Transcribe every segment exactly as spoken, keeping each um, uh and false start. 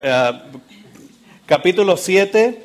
Uh, capítulo siete.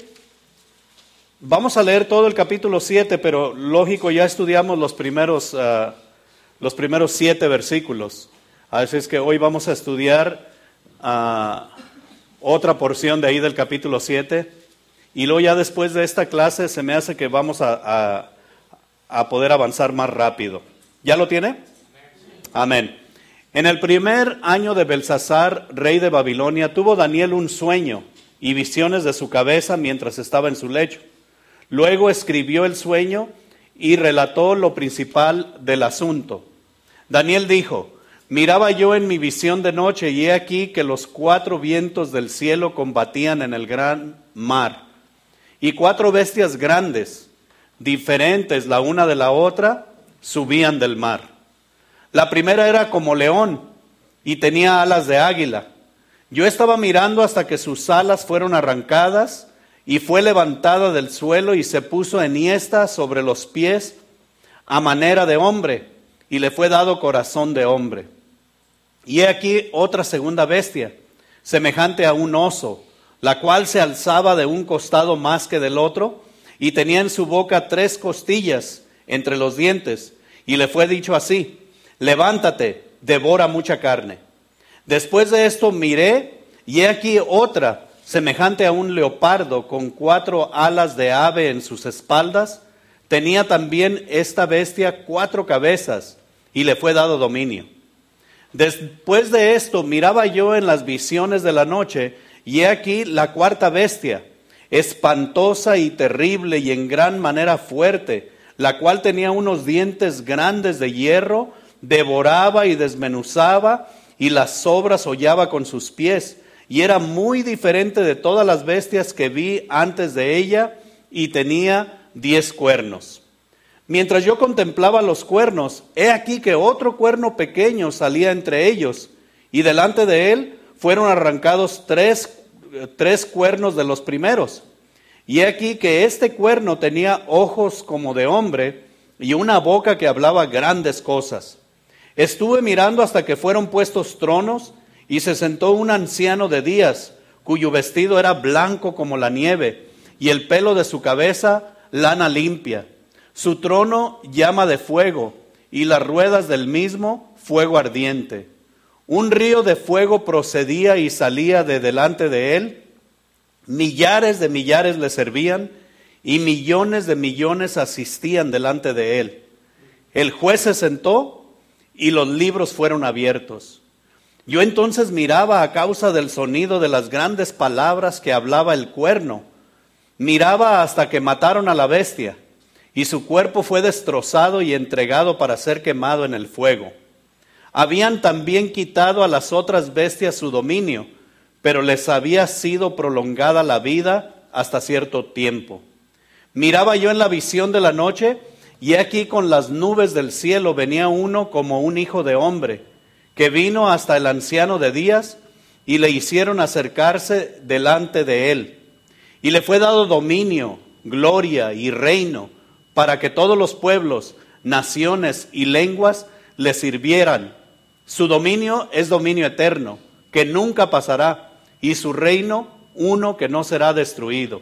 Vamos a leer todo el capítulo siete, pero lógico, ya estudiamos los primeros, uh, los primeros siete versículos. Así es que hoy vamos a estudiar uh, otra porción de ahí del capítulo siete. Y luego ya después de esta clase se me hace que vamos a, a, a poder avanzar más rápido. ¿Ya lo tiene? Amén. En el primer año de Belsasar, rey de Babilonia, tuvo Daniel un sueño y visiones de su cabeza mientras estaba en su lecho. Luego escribió el sueño y relató lo principal del asunto. Daniel dijo: miraba yo en mi visión de noche y he aquí que los cuatro vientos del cielo combatían en el gran mar. Y cuatro bestias grandes, diferentes la una de la otra, subían del mar. La primera era como león y tenía alas de águila. Yo estaba mirando hasta que sus alas fueron arrancadas y fue levantada del suelo y se puso enhiesta sobre los pies a manera de hombre y le fue dado corazón de hombre. Y he aquí otra segunda bestia, semejante a un oso, la cual se alzaba de un costado más que del otro y tenía en su boca tres costillas entre los dientes y le fue dicho así: levántate, devora mucha carne. Después de esto miré, y he aquí otra, semejante a un leopardo, con cuatro alas de ave en sus espaldas. Tenía también esta bestia cuatro cabezas, y le fue dado dominio. Después de esto miraba yo en las visiones de la noche, y he aquí la cuarta bestia, espantosa y terrible, y en gran manera fuerte, la cual tenía unos dientes grandes de hierro, devoraba y desmenuzaba, y las sobras hollaba con sus pies, y era muy diferente de todas las bestias que vi antes de ella, y tenía diez cuernos. Mientras yo contemplaba los cuernos, he aquí que otro cuerno pequeño salía entre ellos, y delante de él fueron arrancados tres, tres cuernos de los primeros. Y he aquí que este cuerno tenía ojos como de hombre, y una boca que hablaba grandes cosas. Estuve mirando hasta que fueron puestos tronos, y se sentó un anciano de días, cuyo vestido era blanco como la nieve, y el pelo de su cabeza lana limpia. Su trono llama de fuego, y las ruedas del mismo fuego ardiente. Un río de fuego procedía y salía de delante de él. Millares de millares le servían, y millones de millones asistían delante de él. El juez se sentó, y los libros fueron abiertos. Yo entonces miraba a causa del sonido de las grandes palabras que hablaba el cuerno. Miraba hasta que mataron a la bestia, y su cuerpo fue destrozado y entregado para ser quemado en el fuego. Habían también quitado a las otras bestias su dominio, pero les había sido prolongada la vida hasta cierto tiempo. Miraba yo en la visión de la noche, y aquí con las nubes del cielo venía uno como un hijo de hombre, que vino hasta el anciano de días, y le hicieron acercarse delante de él. Y le fue dado dominio, gloria y reino, para que todos los pueblos, naciones y lenguas le sirvieran. Su dominio es dominio eterno, que nunca pasará, y su reino uno que no será destruido.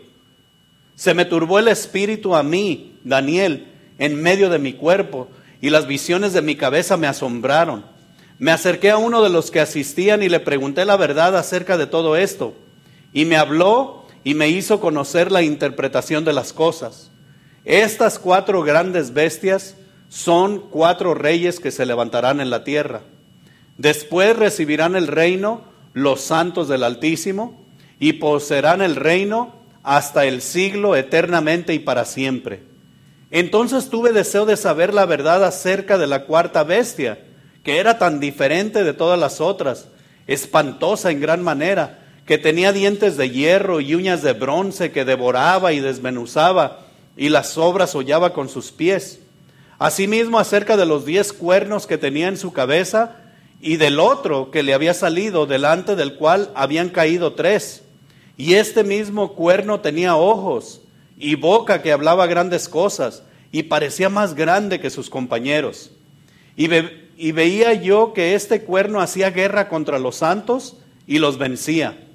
Se me turbó el espíritu a mí, Daniel, en medio de mi cuerpo, y las visiones de mi cabeza me asombraron. Me acerqué a uno de los que asistían y le pregunté la verdad acerca de todo esto, y me habló y me hizo conocer la interpretación de las cosas. Estas cuatro grandes bestias son cuatro reyes que se levantarán en la tierra. Después recibirán el reino los santos del Altísimo, y poseerán el reino hasta el siglo, eternamente y para siempre. Entonces tuve deseo de saber la verdad acerca de la cuarta bestia, que era tan diferente de todas las otras, espantosa en gran manera, que tenía dientes de hierro y uñas de bronce, que devoraba y desmenuzaba, y las sobras hollaba con sus pies. Asimismo acerca de los diez cuernos que tenía en su cabeza, y del otro que le había salido, delante del cual habían caído tres. Y este mismo cuerno tenía ojos y boca que hablaba grandes cosas, y parecía más grande que sus compañeros. Y, ve, y veía yo que este cuerno hacía guerra contra los santos y los vencía.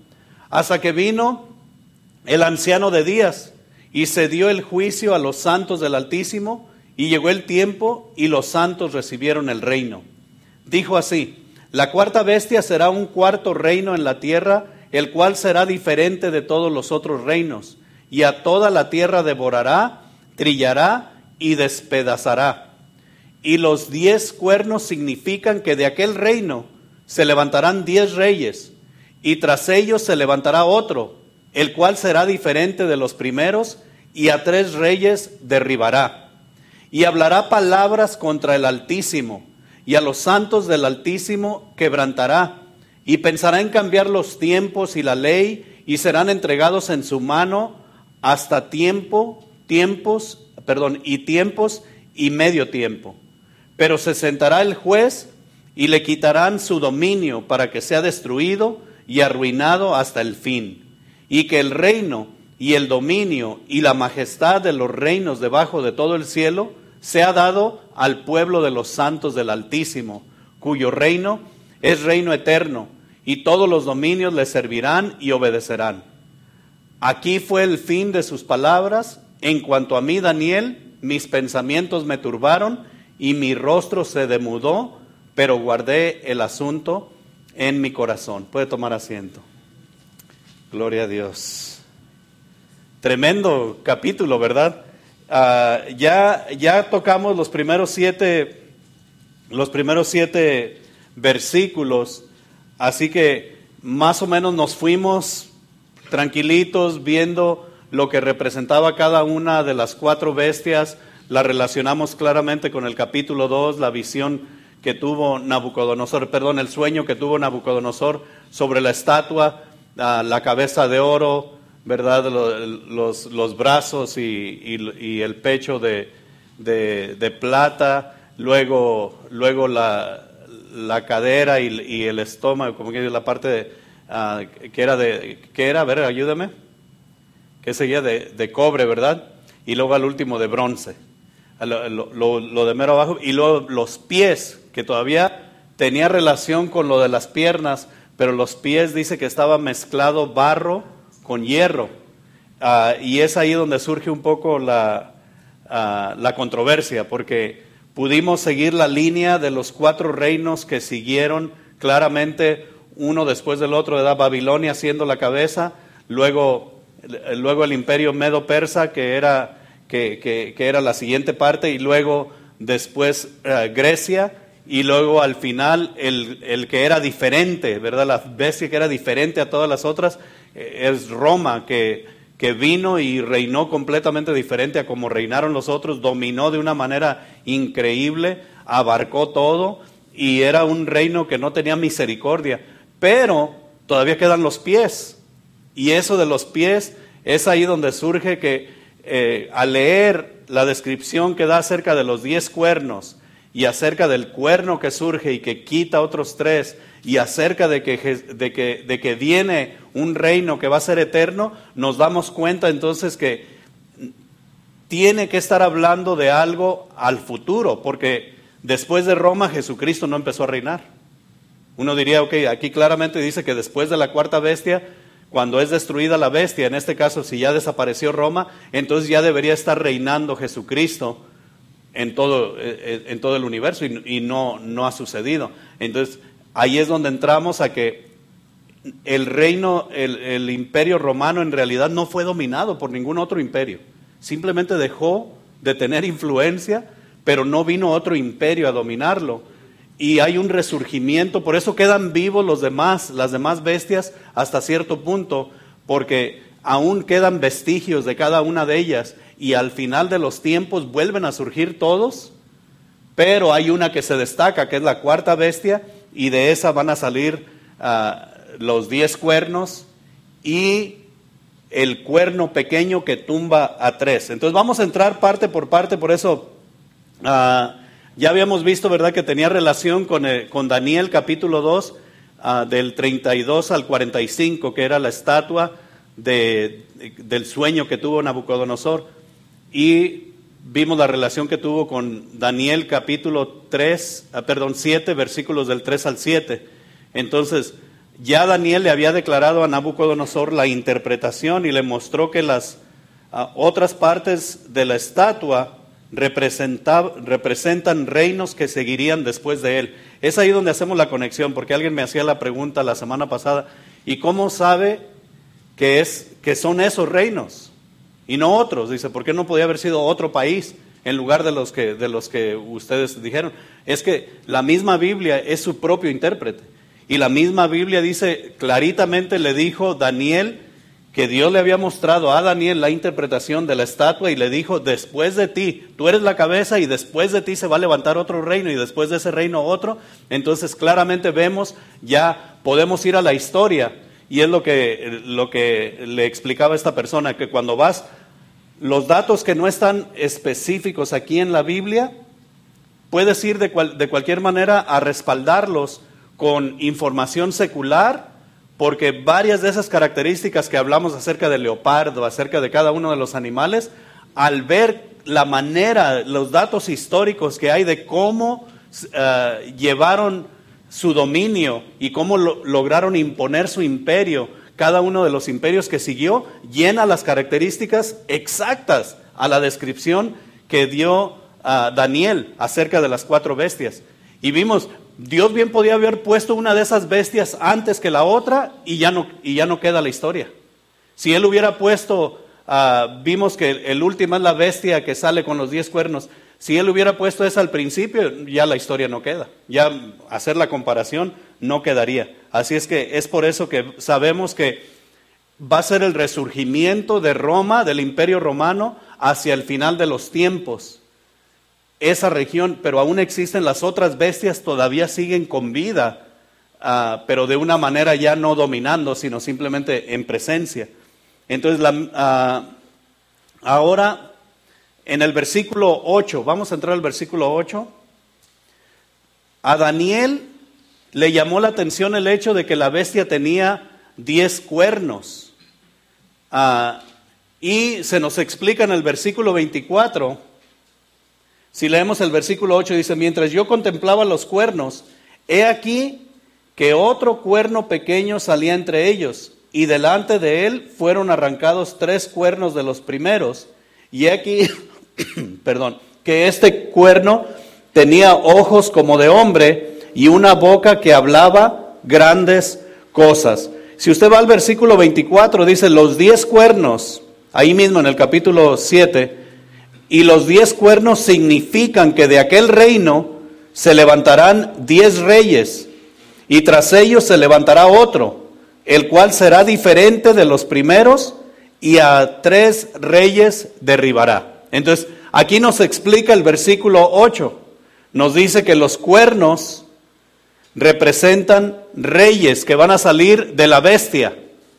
hasta que vino el anciano de días y se dio el juicio a los santos del Altísimo, y llegó el tiempo y los santos recibieron el reino. Dijo así: la cuarta bestia será un cuarto reino en la tierra, el cual será diferente de todos los otros reinos, y a toda la tierra devorará, trillará y despedazará. Y los diez cuernos significan que de aquel reino se levantarán diez reyes, y tras ellos se levantará otro, el cual será diferente de los primeros, y a tres reyes derribará. Y hablará palabras contra el Altísimo, y a los santos del Altísimo quebrantará, y pensará en cambiar los tiempos y la ley, y serán entregados en su mano hasta tiempo, tiempos, perdón, y tiempos y medio tiempo. Pero se sentará el juez, y le quitarán su dominio para que sea destruido y arruinado hasta el fin, y que el reino y el dominio y la majestad de los reinos debajo de todo el cielo sea dado al pueblo de los santos del Altísimo, cuyo reino es reino eterno, y todos los dominios le servirán y obedecerán. Aquí fue el fin de sus palabras. En cuanto a mí, Daniel, mis pensamientos me turbaron y mi rostro se demudó, pero guardé el asunto en mi corazón. Puede tomar asiento. Gloria a Dios. Tremendo capítulo, ¿verdad? Uh, ya, ya tocamos los primeros siete, los primeros siete versículos, así que más o menos nos fuimos tranquilitos viendo lo que representaba cada una de las cuatro bestias. La relacionamos claramente con el capítulo dos, la visión que tuvo Nabucodonosor, perdón, el sueño que tuvo Nabucodonosor sobre la estatua, uh, la cabeza de oro, ¿verdad? Los, los, los brazos y, y, y el pecho de, de, de plata, luego, luego la, la cadera y, y el estómago, como que la parte de, uh, que era de, ¿qué era? A ver, ayúdame. Que seguía de, de cobre, ¿verdad? Y luego al último de bronce. Lo, lo, lo de mero abajo. Y luego los pies, que todavía tenía relación con lo de las piernas, pero los pies dice que estaba mezclado barro con hierro, uh, y es ahí donde surge un poco la, uh, la controversia, porque pudimos seguir la línea de los cuatro reinos que siguieron claramente uno después del otro, ¿verdad? Babilonia siendo la cabeza, luego, luego el imperio medo-persa, que era, que, que, que era la siguiente parte, y luego después uh, Grecia, y luego al final el, el que era diferente, ¿verdad? La bestia que era diferente a todas las otras, es Roma, que, que vino y reinó completamente diferente a como reinaron los otros, dominó de una manera increíble, abarcó todo, y era un reino que no tenía misericordia, pero todavía quedan los pies, y eso de los pies es ahí donde surge que eh, al leer la descripción que da acerca de los diez cuernos, y acerca del cuerno que surge y que quita otros tres, y acerca de que, de que, de que viene un reino que va a ser eterno, nos damos cuenta entonces que tiene que estar hablando de algo al futuro, porque después de Roma Jesucristo no empezó a reinar. Uno diría, ok, aquí claramente dice que después de la cuarta bestia, cuando es destruida la bestia, en este caso si ya desapareció Roma, entonces ya debería estar reinando Jesucristo en todo, en todo el universo, y, y no, no ha sucedido. Entonces ahí es donde entramos a que el reino, el, el imperio romano en realidad no fue dominado por ningún otro imperio, simplemente dejó de tener influencia, pero no vino otro imperio a dominarlo, y hay un resurgimiento. Por eso quedan vivos los demás, las demás bestias hasta cierto punto, porque aún quedan vestigios de cada una de ellas, y al final de los tiempos vuelven a surgir todos, pero hay una que se destaca, que es la cuarta bestia, y de esa van a salir uh, los diez cuernos y el cuerno pequeño que tumba a tres. Entonces vamos a entrar parte por parte, por eso uh, ya habíamos visto, ¿verdad?, que tenía relación con, eh, con Daniel capítulo dos, uh, del treinta y dos al cuarenta y cinco, que era la estatua de, de, del sueño que tuvo Nabucodonosor. Y vimos la relación que tuvo con Daniel capítulo tres, ah, perdón, siete, versículos del tres al siete. Entonces, ya Daniel le había declarado a Nabucodonosor la interpretación y le mostró que las uh, otras partes de la estatua representan reinos que seguirían después de él. Es ahí donde hacemos la conexión, porque alguien me hacía la pregunta la semana pasada, ¿y cómo sabe que, es, que son esos reinos y no otros? Dice, ¿por qué no podía haber sido otro país en lugar de los que, de los que ustedes dijeron? Es que la misma Biblia es su propio intérprete, y la misma Biblia dice, claritamente le dijo Daniel, que Dios le había mostrado a Daniel la interpretación de la estatua y le dijo, después de ti, tú eres la cabeza y después de ti se va a levantar otro reino y después de ese reino otro. Entonces claramente vemos, ya podemos ir a la historia, y es lo que, lo que le explicaba a esta persona, que cuando vas, los datos que no están específicos aquí en la Biblia, puedes ir de, cual, de cualquier manera a respaldarlos con información secular, porque varias de esas características que hablamos acerca del leopardo, acerca de cada uno de los animales, al ver la manera, los datos históricos que hay de cómo uh, llevaron su dominio y cómo lo, lograron imponer su imperio, cada uno de los imperios que siguió, llena las características exactas a la descripción que dio uh, Daniel acerca de las cuatro bestias. Y vimos, Dios bien podía haber puesto una de esas bestias antes que la otra y ya no, y ya no queda la historia. Si Él hubiera puesto, uh, vimos que el, el último es la bestia que sale con los diez cuernos. Si Él hubiera puesto esa al principio, ya la historia no queda. Ya hacer la comparación no quedaría. Así es que es por eso que sabemos que va a ser el resurgimiento de Roma, del Imperio Romano, hacia el final de los tiempos. Esa región, pero aún existen las otras bestias, todavía siguen con vida, uh, pero de una manera ya no dominando, sino simplemente en presencia. Entonces, la, uh, ahora en el versículo ocho, vamos a entrar al versículo ocho, a Daniel le llamó la atención el hecho de que la bestia tenía diez cuernos, uh, y se nos explica en el versículo veinticuatro. Si leemos el versículo ocho, dice, mientras yo contemplaba los cuernos, he aquí que otro cuerno pequeño salía entre ellos, y delante de él fueron arrancados tres cuernos de los primeros, y he aquí, perdón, que este cuerno tenía ojos como de hombre, y una boca que hablaba grandes cosas. Si usted va al versículo veinticuatro, dice, los diez cuernos, ahí mismo en el capítulo siete, y los diez cuernos significan que de aquel reino se levantarán diez reyes, y tras ellos se levantará otro, el cual será diferente de los primeros, y a tres reyes derribará. Entonces, aquí nos explica el versículo ocho, nos dice que los cuernos representan reyes que van a salir de la bestia.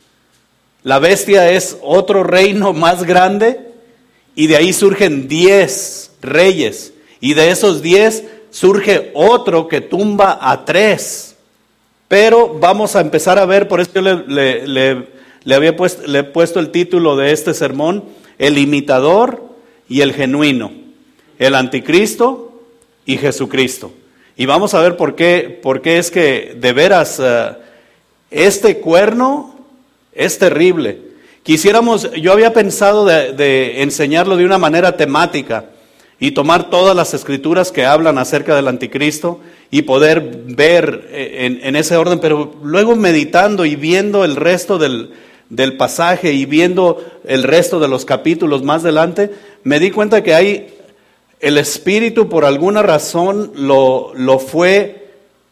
La bestia es otro reino más grande, y de ahí surgen diez reyes, y de esos diez surge otro que tumba a tres. Pero vamos a empezar a ver, por eso yo le, le, le, le había puesto, le he puesto el título de este sermón, el imitador y el genuino, el anticristo y Jesucristo. Y vamos a ver por qué, por qué es que de veras uh, este cuerno es terrible. Quisiéramos, yo había pensado de, de enseñarlo de una manera temática y tomar todas las escrituras que hablan acerca del anticristo y poder ver en, en ese orden, pero luego meditando y viendo el resto del, del pasaje y viendo el resto de los capítulos más adelante, me di cuenta que hay, el Espíritu por alguna razón lo, lo fue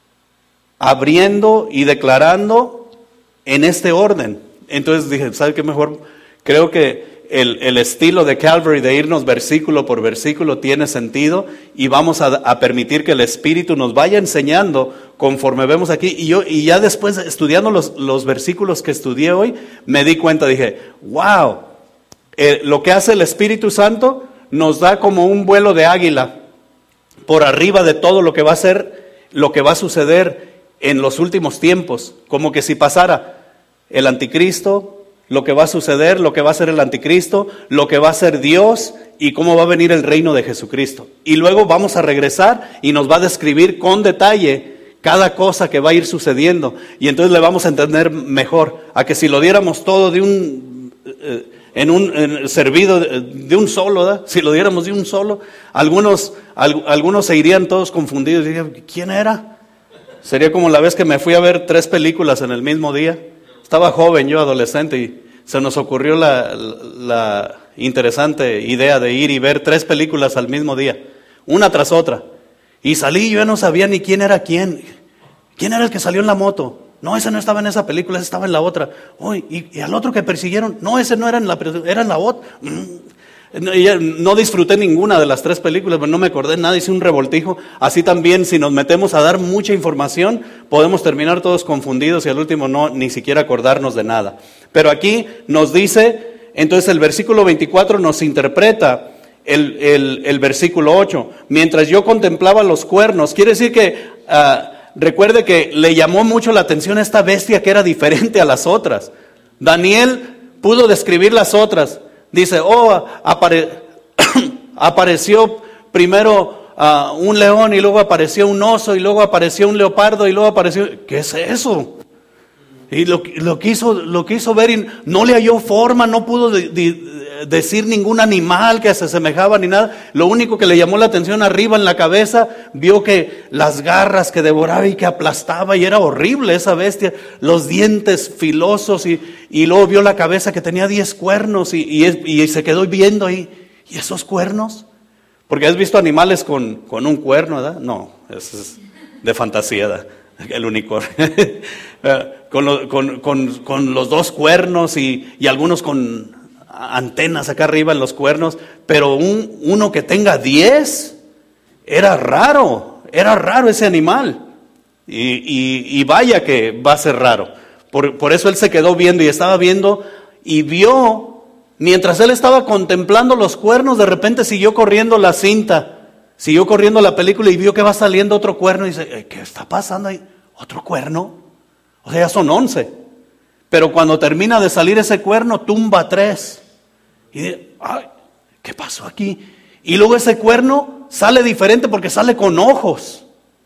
abriendo y declarando en este orden. Entonces dije, ¿sabe qué mejor? Creo que el, el estilo de Calvary de irnos versículo por versículo tiene sentido, y vamos a, a permitir que el Espíritu nos vaya enseñando conforme vemos aquí. Y yo y ya después, estudiando los, los versículos que estudié hoy, me di cuenta, dije, wow, eh, lo que hace el Espíritu Santo nos da como un vuelo de águila por arriba de todo lo que va a ser, lo que va a suceder en los últimos tiempos, como que si pasara el anticristo, lo que va a suceder, lo que va a ser el anticristo, lo que va a ser Dios y cómo va a venir el reino de Jesucristo. Y luego vamos a regresar y nos va a describir con detalle cada cosa que va a ir sucediendo. Y entonces le vamos a entender mejor a que si lo diéramos todo de un, eh, en un en, servido de, de un solo, ¿verdad? Si lo diéramos de un solo, algunos, al, algunos se irían todos confundidos y dirían, ¿quién era? Sería como la vez que me fui a ver tres películas en el mismo día. Estaba joven, yo adolescente, y se nos ocurrió la, la interesante idea de ir y ver tres películas al mismo día, una tras otra. Y salí y yo ya no sabía ni quién era quién. ¿Quién era el que salió en la moto? No, ese no estaba en esa película, ese estaba en la otra. Oh, y, y al otro que persiguieron, no, ese no era en la, era en la otra. No, no disfruté ninguna de las tres películas, pero no me acordé nada, hice un revoltijo. Así también, si nos metemos a dar mucha información, podemos terminar todos confundidos y al último no, ni siquiera acordarnos de nada. Pero aquí nos dice, entonces el versículo veinticuatro nos interpreta el, el, el versículo ocho. Mientras yo contemplaba los cuernos, quiere decir que, uh, recuerde que le llamó mucho la atención esta bestia que era diferente a las otras. Daniel pudo describir las otras. Dice, oh, apare apareció primero uh, un león y luego apareció un oso y luego apareció un leopardo y luego apareció... ¿Qué es eso? Y lo, lo, quiso, lo quiso ver y no le halló forma, no pudo de, de, decir ningún animal que se asemejaba ni nada. Lo único que le llamó la atención arriba en la cabeza, vio que las garras que devoraba y que aplastaba, y era horrible esa bestia, los dientes filosos, y, y luego vio la cabeza que tenía diez cuernos y, y, y se quedó viendo ahí. ¿Y esos cuernos? Porque has visto animales con, con un cuerno, ¿verdad? No, eso es de fantasía, ¿verdad? El unicornio. con, lo, con, con, con los dos cuernos y, y algunos con antenas acá arriba en los cuernos, pero un, uno que tenga diez, era raro, era raro ese animal. Y, y, y vaya que va a ser raro. Por, por eso él se quedó viendo y estaba viendo y vio, mientras él estaba contemplando los cuernos, de repente siguió corriendo la cinta. Siguió corriendo la película y vio que va saliendo otro cuerno y dice, ¿qué está pasando ahí? ¿Otro cuerno? O sea, ya son once. Pero cuando termina de salir ese cuerno, tumba tres. Y dice, ay, ¿qué pasó aquí? Y luego ese cuerno sale diferente porque sale con ojos.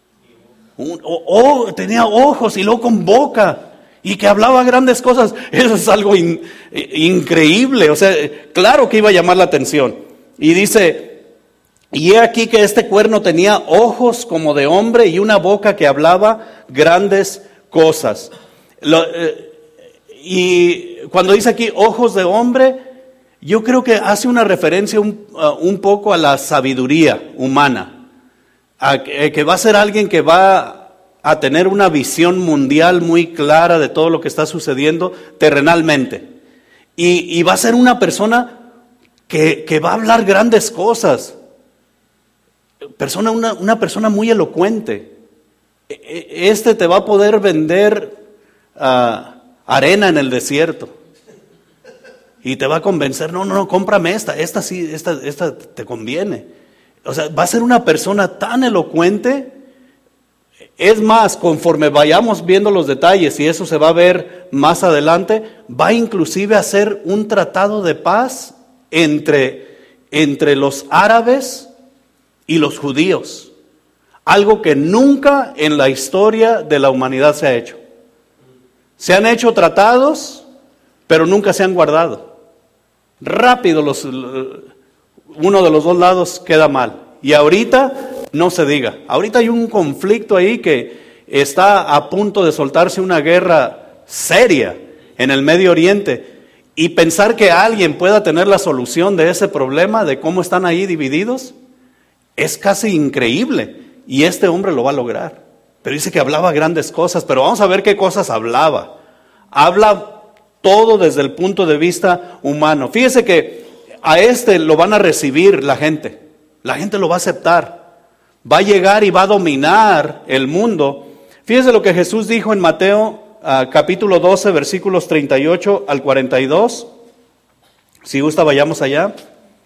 Un, oh, oh, tenía ojos y luego con boca. Y que hablaba grandes cosas. Eso es algo in, increíble. O sea, claro que iba a llamar la atención. Y dice... Y he aquí que este cuerno tenía ojos como de hombre y una boca que hablaba grandes cosas. Lo, eh, y cuando dice aquí ojos de hombre, yo creo que hace una referencia un, uh, un poco a la sabiduría humana. A que, que va a ser alguien que va a tener una visión mundial muy clara de todo lo que está sucediendo terrenalmente. Y, y va a ser una persona que, que va a hablar grandes cosas. Persona, una, una persona muy elocuente. Este te va a poder vender uh, arena en el desierto. Y te va a convencer, no, no, no, cómprame esta, esta sí, esta, esta te conviene. O sea, va a ser una persona tan elocuente. Es más, conforme vayamos viendo los detalles, y eso se va a ver más adelante, va inclusive a hacer un tratado de paz entre, entre los árabes y los judíos, algo que nunca en la historia de la humanidad se ha hecho. Se han hecho tratados, pero nunca se han guardado. Rápido los, uno de los dos lados queda mal. Y ahorita no se diga. Ahorita hay un conflicto ahí que está a punto de soltarse una guerra seria en el Medio Oriente. Y pensar que alguien pueda tener la solución de ese problema, de cómo están ahí divididos, es casi increíble, y este hombre lo va a lograr. Pero dice que hablaba grandes cosas, pero vamos a ver qué cosas hablaba. Habla todo desde el punto de vista humano. Fíjese que a este lo van a recibir la gente. La gente lo va a aceptar. Va a llegar y va a dominar el mundo. Fíjese lo que Jesús dijo en Mateo uh, capítulo doce, versículos treinta y ocho al cuarenta y dos. Si gusta, vayamos allá.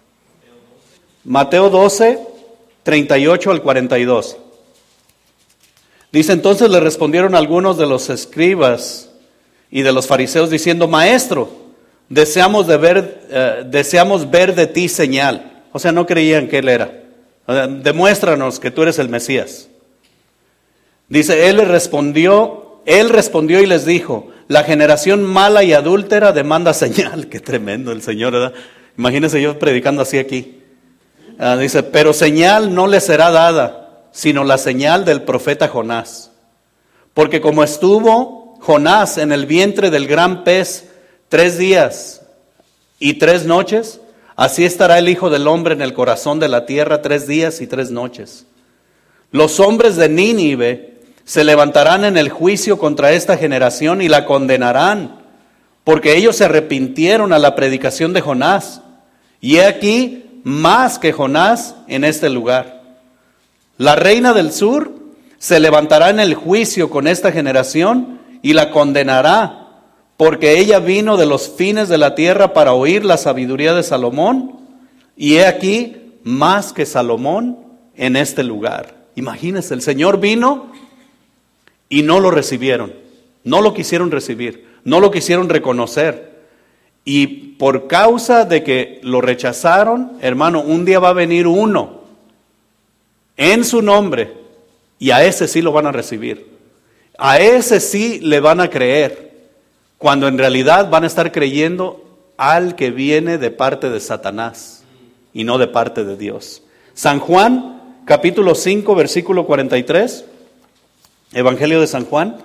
Mateo doce, treinta y ocho al cuarenta y dos. Dice, entonces le respondieron algunos de los escribas y de los fariseos diciendo, Maestro, deseamos, de ver, eh, deseamos ver de ti señal. O sea, no creían que él era. O sea, demuéstranos que tú eres el Mesías. Dice, él le respondió, él respondió y les dijo, la generación mala y adúltera demanda señal. Qué tremendo el Señor, ¿verdad? Imagínense yo predicando así aquí. Ah, dice, pero señal no le será dada, sino la señal del profeta Jonás. Porque como estuvo Jonás en el vientre del gran pez tres días y tres noches, así estará el Hijo del Hombre en el corazón de la tierra tres días y tres noches. Los hombres de Nínive se levantarán en el juicio contra esta generación y la condenarán, porque ellos se arrepintieron a la predicación de Jonás. Y he aquí más que Jonás en este lugar. La reina del sur se levantará en el juicio con esta generación y la condenará, porque ella vino de los fines de la tierra para oír la sabiduría de Salomón, y he aquí más que Salomón en este lugar. Imagínense, el Señor vino y no lo recibieron, no lo quisieron recibir, no lo quisieron reconocer. Y por causa de que lo rechazaron, hermano, un día va a venir uno en su nombre y a ese sí lo van a recibir. A ese sí le van a creer, cuando en realidad van a estar creyendo al que viene de parte de Satanás y no de parte de Dios. San Juan, capítulo cinco, versículo cuarenta y tres, Evangelio de San Juan.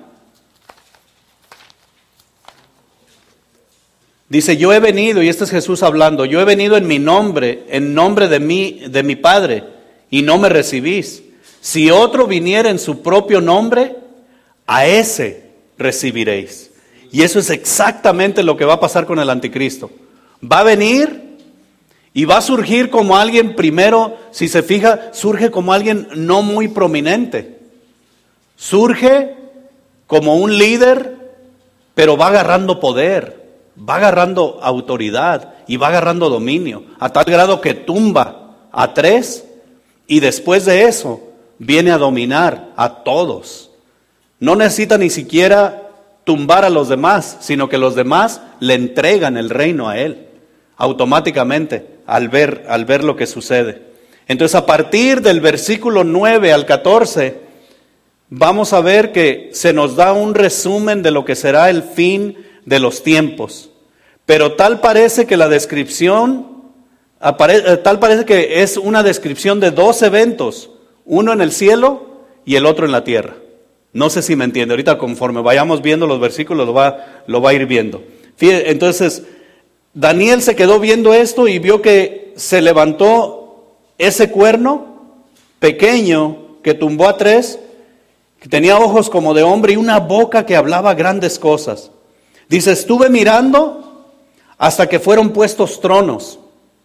Dice, yo he venido, y este es Jesús hablando, yo he venido en mi nombre, en nombre de mí, de mi Padre, y no me recibís. Si otro viniera en su propio nombre, a ese recibiréis. Y eso es exactamente lo que va a pasar con el anticristo. Va a venir y va a surgir como alguien, primero, si se fija, surge como alguien no muy prominente. Surge como un líder, pero va agarrando poder, va agarrando autoridad y va agarrando dominio, a tal grado que tumba a tres y después de eso viene a dominar a todos. No necesita ni siquiera tumbar a los demás, sino que los demás le entregan el reino a él, automáticamente, al ver, al ver lo que sucede. Entonces, a partir del versículo nueve al catorce, vamos a ver que se nos da un resumen de lo que será el fin de los tiempos. Pero tal parece que la descripción, tal parece que es una descripción de dos eventos, uno en el cielo y el otro en la tierra. No sé si me entiende, ahorita conforme vayamos viendo los versículos lo va, lo va a ir viendo. Fíjate, entonces, Daniel se quedó viendo esto y vio que se levantó ese cuerno pequeño que tumbó a tres, que tenía ojos como de hombre y una boca que hablaba grandes cosas. Dice, estuve mirando hasta que fueron puestos tronos.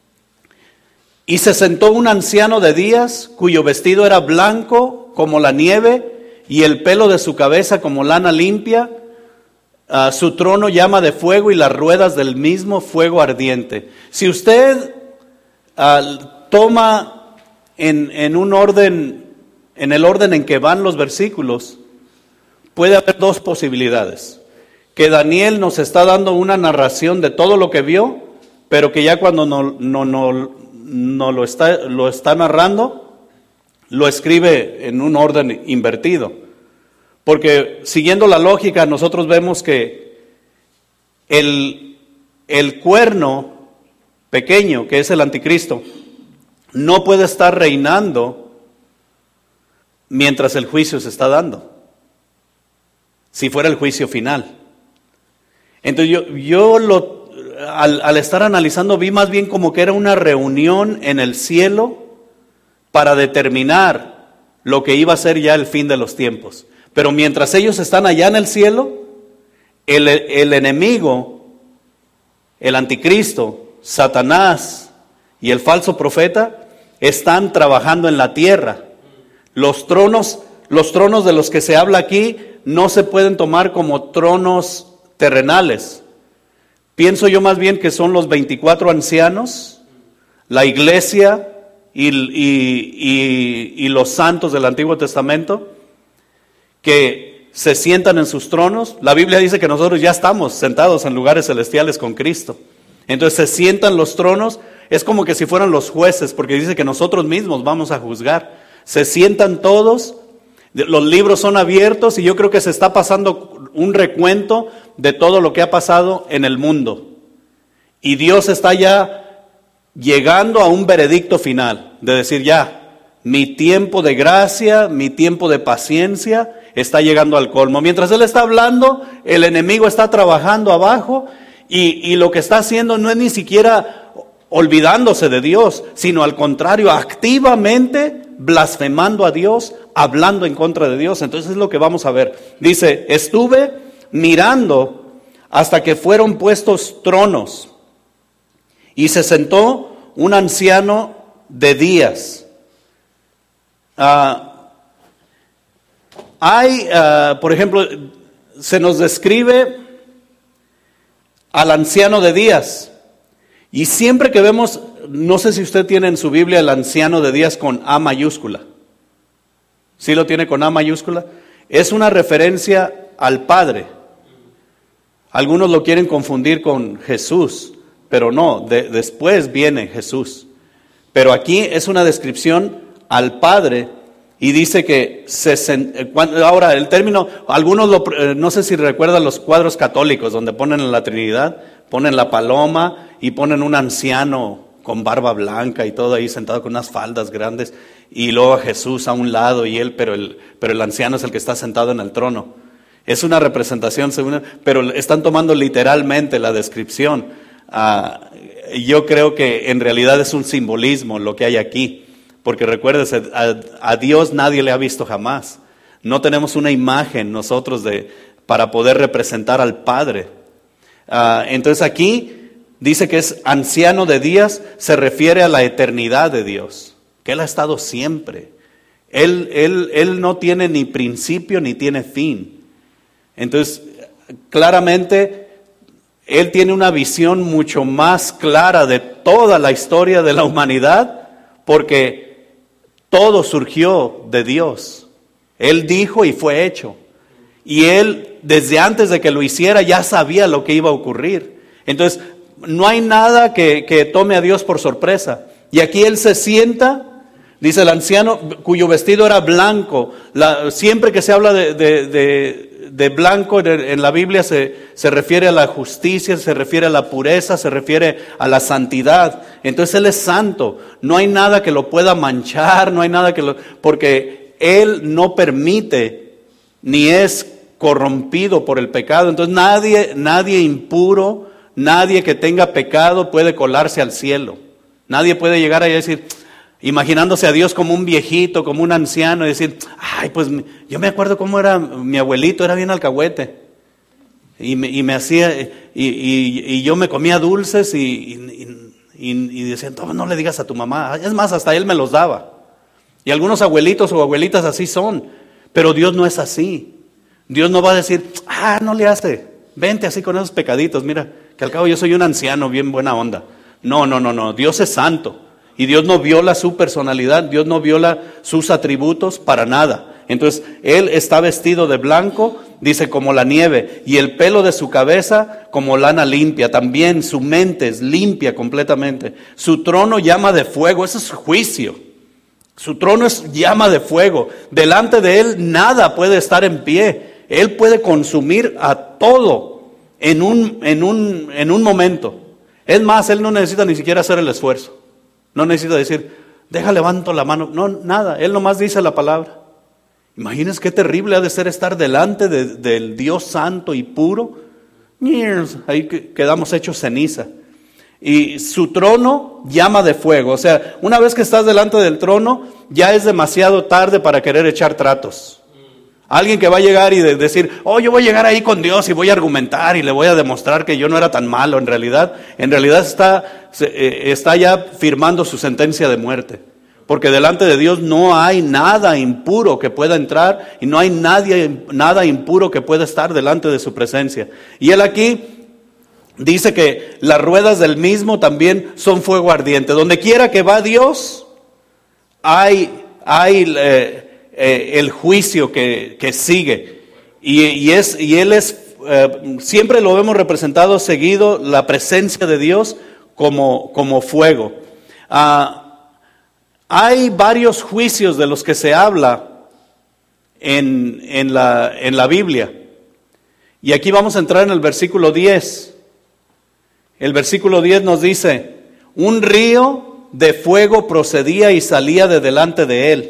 Y se sentó un anciano de días, cuyo vestido era blanco como la nieve, y el pelo de su cabeza como lana limpia. Uh, su trono llama de fuego y las ruedas del mismo fuego ardiente. Si usted uh, toma en, en un orden, en el orden en que van los versículos, puede haber dos posibilidades. Que Daniel nos está dando una narración de todo lo que vio, pero que ya cuando no, no, no, no lo, está, lo está narrando, lo escribe en un orden invertido. Porque siguiendo la lógica, nosotros vemos que el, el cuerno pequeño, que es el anticristo, no puede estar reinando mientras el juicio se está dando, si fuera el juicio final. Entonces yo, yo lo, al, al estar analizando vi más bien como que era una reunión en el cielo para determinar lo que iba a ser ya el fin de los tiempos. Pero mientras ellos están allá en el cielo, el, el enemigo, el anticristo, Satanás y el falso profeta están trabajando en la tierra. Los tronos, los tronos de los que se habla aquí no se pueden tomar como tronos terrenales. Pienso yo más bien que son los veinticuatro ancianos, la iglesia y, y, y, y los santos del Antiguo Testamento, que se sientan en sus tronos. La Biblia dice que nosotros ya estamos sentados en lugares celestiales con Cristo. Entonces se sientan los tronos, es como que si fueran los jueces, porque dice que nosotros mismos vamos a juzgar. Se sientan todos, Los libros son abiertos y yo creo que se está pasando un recuento de todo lo que ha pasado en el mundo. Y Dios está ya llegando a un veredicto final, de decir ya, mi tiempo de gracia, mi tiempo de paciencia está llegando al colmo. Mientras Él está hablando, el enemigo está trabajando abajo y, y lo que está haciendo no es ni siquiera olvidándose de Dios, sino al contrario, activamente blasfemando a Dios, hablando en contra de Dios. Entonces es lo que vamos a ver. Dice, estuve mirando hasta que fueron puestos tronos y se sentó un anciano de días. Uh, hay, uh, por ejemplo, se nos describe al anciano de días. Y siempre que vemos, no sé si usted tiene en su Biblia el anciano de días con A mayúscula. ¿Sí lo tiene con A mayúscula? Es una referencia al Padre. Algunos lo quieren confundir con Jesús, pero no, de, después viene Jesús. Pero aquí es una descripción al Padre y dice que se, ahora el término, algunos lo, no sé si recuerdan los cuadros católicos donde ponen en la Trinidad, ponen la paloma y ponen un anciano con barba blanca y todo ahí sentado con unas faldas grandes y luego a Jesús a un lado y él, pero el, pero el anciano es el que está sentado en el trono. Es una representación, pero están tomando literalmente la descripción. Uh, yo creo que en realidad es un simbolismo lo que hay aquí, porque recuérdese, a, a Dios nadie le ha visto jamás. No tenemos una imagen nosotros de para poder representar al Padre. Uh, entonces aquí dice que es anciano de días, se refiere a la eternidad de Dios, que Él ha estado siempre. Él, él, él no tiene ni principio ni tiene fin. Entonces, claramente, Él tiene una visión mucho más clara de toda la historia de la humanidad, porque todo surgió de Dios. Él dijo y fue hecho. Y Él, desde antes de que lo hiciera, ya sabía lo que iba a ocurrir. Entonces, no hay nada que, que tome a Dios por sorpresa. Y aquí Él se sienta, dice el anciano, cuyo vestido era blanco. La, siempre que se habla de, de, de, de blanco en, en la Biblia se, se refiere a la justicia, se refiere a la pureza, se refiere a la santidad. Entonces Él es santo. No hay nada que lo pueda manchar, no hay nada que lo... Porque Él no permite, ni es corrompido por el pecado. Entonces nadie, nadie impuro, nadie que tenga pecado puede colarse al cielo. Nadie puede llegar ahí y decir, imaginándose a Dios como un viejito, como un anciano, y decir, ay, pues yo me acuerdo cómo era mi abuelito, era bien alcahuete. Y me, y me hacía, y, y, y yo me comía dulces y, y, y, y decían, no, no le digas a tu mamá. Es más, hasta él me los daba. Y algunos abuelitos o abuelitas así son, pero Dios no es así. Dios no va a decir, ah, no le hace, vente así con esos pecaditos, mira, que al cabo yo soy un anciano bien buena onda. No, no, no, no, Dios es santo. Y Dios no viola su personalidad, Dios no viola sus atributos para nada. Entonces, Él está vestido de blanco, dice como la nieve, y el pelo de su cabeza como lana limpia. También su mente es limpia completamente. Su trono llama de fuego, eso es juicio. Su trono es llama de fuego. Delante de Él nada puede estar en pie. Él puede consumir a todo en un, en un, en un momento. Es más, Él no necesita ni siquiera hacer el esfuerzo. No necesita decir, deja levanto la mano. No, nada. Él nomás dice la palabra. Imagínense qué terrible ha de ser estar delante de, del Dios santo y puro. Ahí quedamos hechos ceniza. Y su trono llama de fuego. O sea, una vez que estás delante del trono, ya es demasiado tarde para querer echar tratos. Alguien que va a llegar y de decir, oh, yo voy a llegar ahí con Dios y voy a argumentar y le voy a demostrar que yo no era tan malo. En realidad, en realidad está, está ya firmando su sentencia de muerte. Porque delante de Dios no hay nada impuro que pueda entrar y no hay nadie, nada impuro que pueda estar delante de su presencia. Y Él aquí dice que las ruedas del mismo también son fuego ardiente. Donde quiera que va Dios, hay, hay eh, eh, el juicio que, que sigue. Y, y, es, y Él es, eh, siempre lo vemos representado seguido, la presencia de Dios como, como fuego. Ah, hay varios juicios de los que se habla en, en, la, en la Biblia. Y aquí vamos a entrar en el versículo diez. El versículo diez nos dice: un río de fuego procedía y salía de delante de él.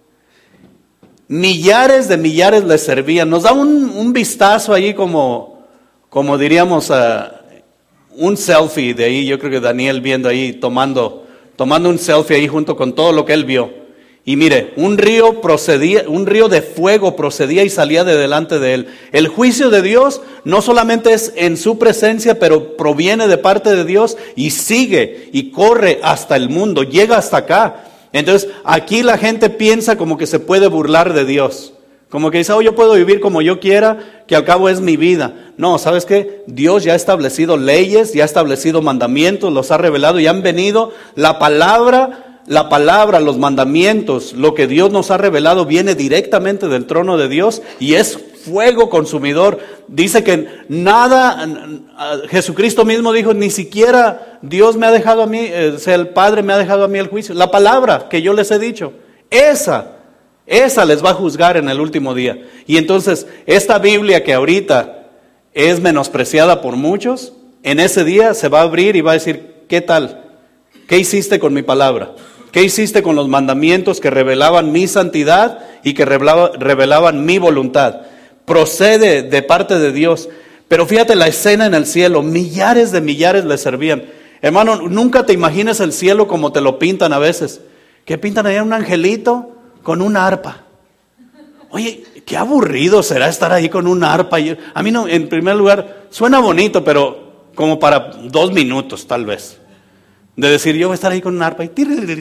Millares de millares le servían. Nos da un, un vistazo allí como, como diríamos, uh, un selfie de ahí. Yo creo que Daniel viendo ahí, tomando, tomando un selfie ahí junto con todo lo que él vio. Y mire, un río procedía, un río de fuego procedía y salía de delante de él. El juicio de Dios no solamente es en su presencia, pero proviene de parte de Dios y sigue y corre hasta el mundo, llega hasta acá. Entonces, aquí la gente piensa como que se puede burlar de Dios. Como que dice, oh, yo puedo vivir como yo quiera, que al cabo es mi vida. No, ¿sabes qué? Dios ya ha establecido leyes, ya ha establecido mandamientos, los ha revelado y han venido. La palabra, la palabra, los mandamientos, lo que Dios nos ha revelado viene directamente del trono de Dios y es fuego consumidor. Dice que nada, Jesucristo mismo dijo, ni siquiera Dios me ha dejado a mí, o sea, el Padre me ha dejado a mí el juicio. La palabra que yo les he dicho, esa, esa les va a juzgar en el último día. Y entonces, esta Biblia que ahorita es menospreciada por muchos, en ese día se va a abrir y va a decir, ¿qué tal? ¿Qué hiciste con mi palabra? ¿Qué hiciste con los mandamientos que revelaban mi santidad y que revelaba, revelaban mi voluntad? Procede de parte de Dios. Pero fíjate la escena en el cielo, millares de millares le servían. Hermano, nunca te imagines el cielo como te lo pintan a veces. Que pintan allá un angelito con una arpa. Oye, qué aburrido será estar ahí con una arpa. A mí no, en primer lugar, suena bonito, pero como para dos minutos tal vez. De decir, yo voy a estar ahí con una arpa y...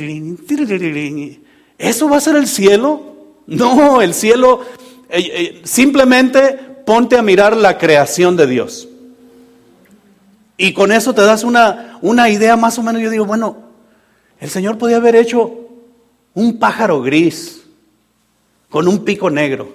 ¿Eso va a ser el cielo? No, el cielo... Eh, eh, simplemente ponte a mirar la creación de Dios. Y con eso te das una, una idea más o menos. Yo digo, bueno, el Señor podía haber hecho un pájaro gris con un pico negro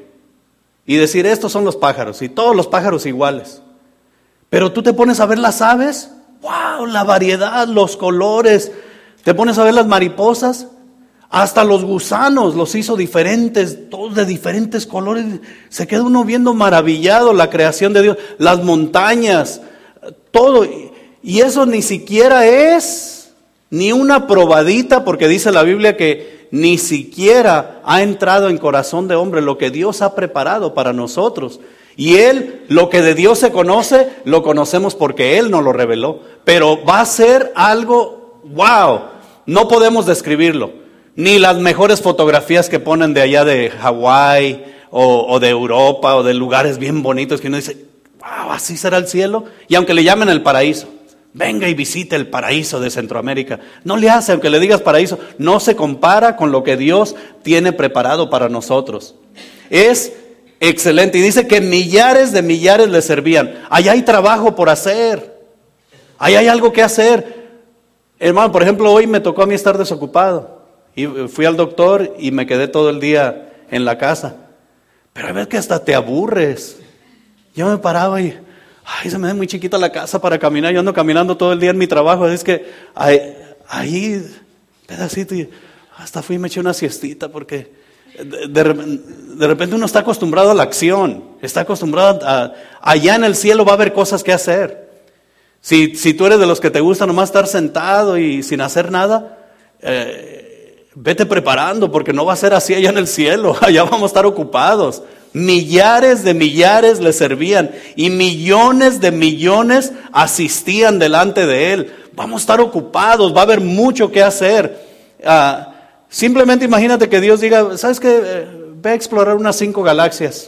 y decir, estos son los pájaros y todos los pájaros iguales. Pero tú te pones a ver las aves, wow, la variedad, los colores. Te pones a ver las mariposas, hasta los gusanos los hizo diferentes, todos de diferentes colores. Se queda uno viendo maravillado la creación de Dios, las montañas, todo. Y eso ni siquiera es ni una probadita, porque dice la Biblia que ni siquiera ha entrado en corazón de hombre lo que Dios ha preparado para nosotros. Y Él, lo que de Dios se conoce, lo conocemos porque Él nos lo reveló. Pero va a ser algo, wow, no podemos describirlo. Ni las mejores fotografías que ponen de allá de Hawái o, o de Europa o de lugares bien bonitos que uno dice, wow, así será el cielo. Y aunque le llamen el paraíso, venga y visite el paraíso de Centroamérica. No le hace, aunque le digas paraíso, no se compara con lo que Dios tiene preparado para nosotros. Es excelente. Y dice que millares de millares le servían. Allá hay trabajo por hacer. Allá hay algo que hacer. Hermano, por ejemplo, hoy me tocó a mí estar desocupado. Y fui al doctor y me quedé todo el día en la casa. Pero hay veces que hasta te aburres. Yo me paraba y, ay, se me da muy chiquita la casa para caminar. Yo ando caminando todo el día en mi trabajo. Así es que ahí, ahí pedacito, y hasta fui y me eché una siestita porque de, de, de repente uno está acostumbrado a la acción. Está acostumbrado a, allá en el cielo va a haber cosas que hacer. Si, si tú eres de los que te gusta nomás estar sentado y sin hacer nada, eh, vete preparando porque no va a ser así allá en el cielo. Allá vamos a estar ocupados. Millares de millares le servían y millones de millones asistían delante de Él. Vamos a estar ocupados, va a haber mucho que hacer. Uh, simplemente imagínate que Dios diga, ¿sabes qué? Eh, ve a explorar unas cinco galaxias.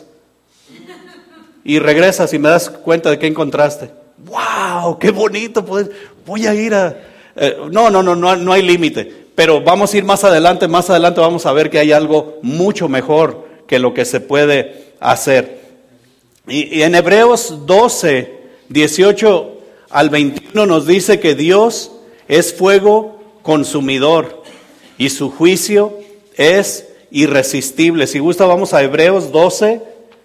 Y regresas y me das cuenta de qué encontraste. ¡Wow! ¡Qué bonito! Pues, voy a ir a... Eh, no, no, no, no, no hay límite. Pero vamos a ir más adelante, más adelante vamos a ver que hay algo mucho mejor que lo que se puede hacer. Y, y en Hebreos doce, dieciocho al veintiuno nos dice que Dios es fuego consumidor y su juicio es irresistible. Si gusta vamos a Hebreos doce,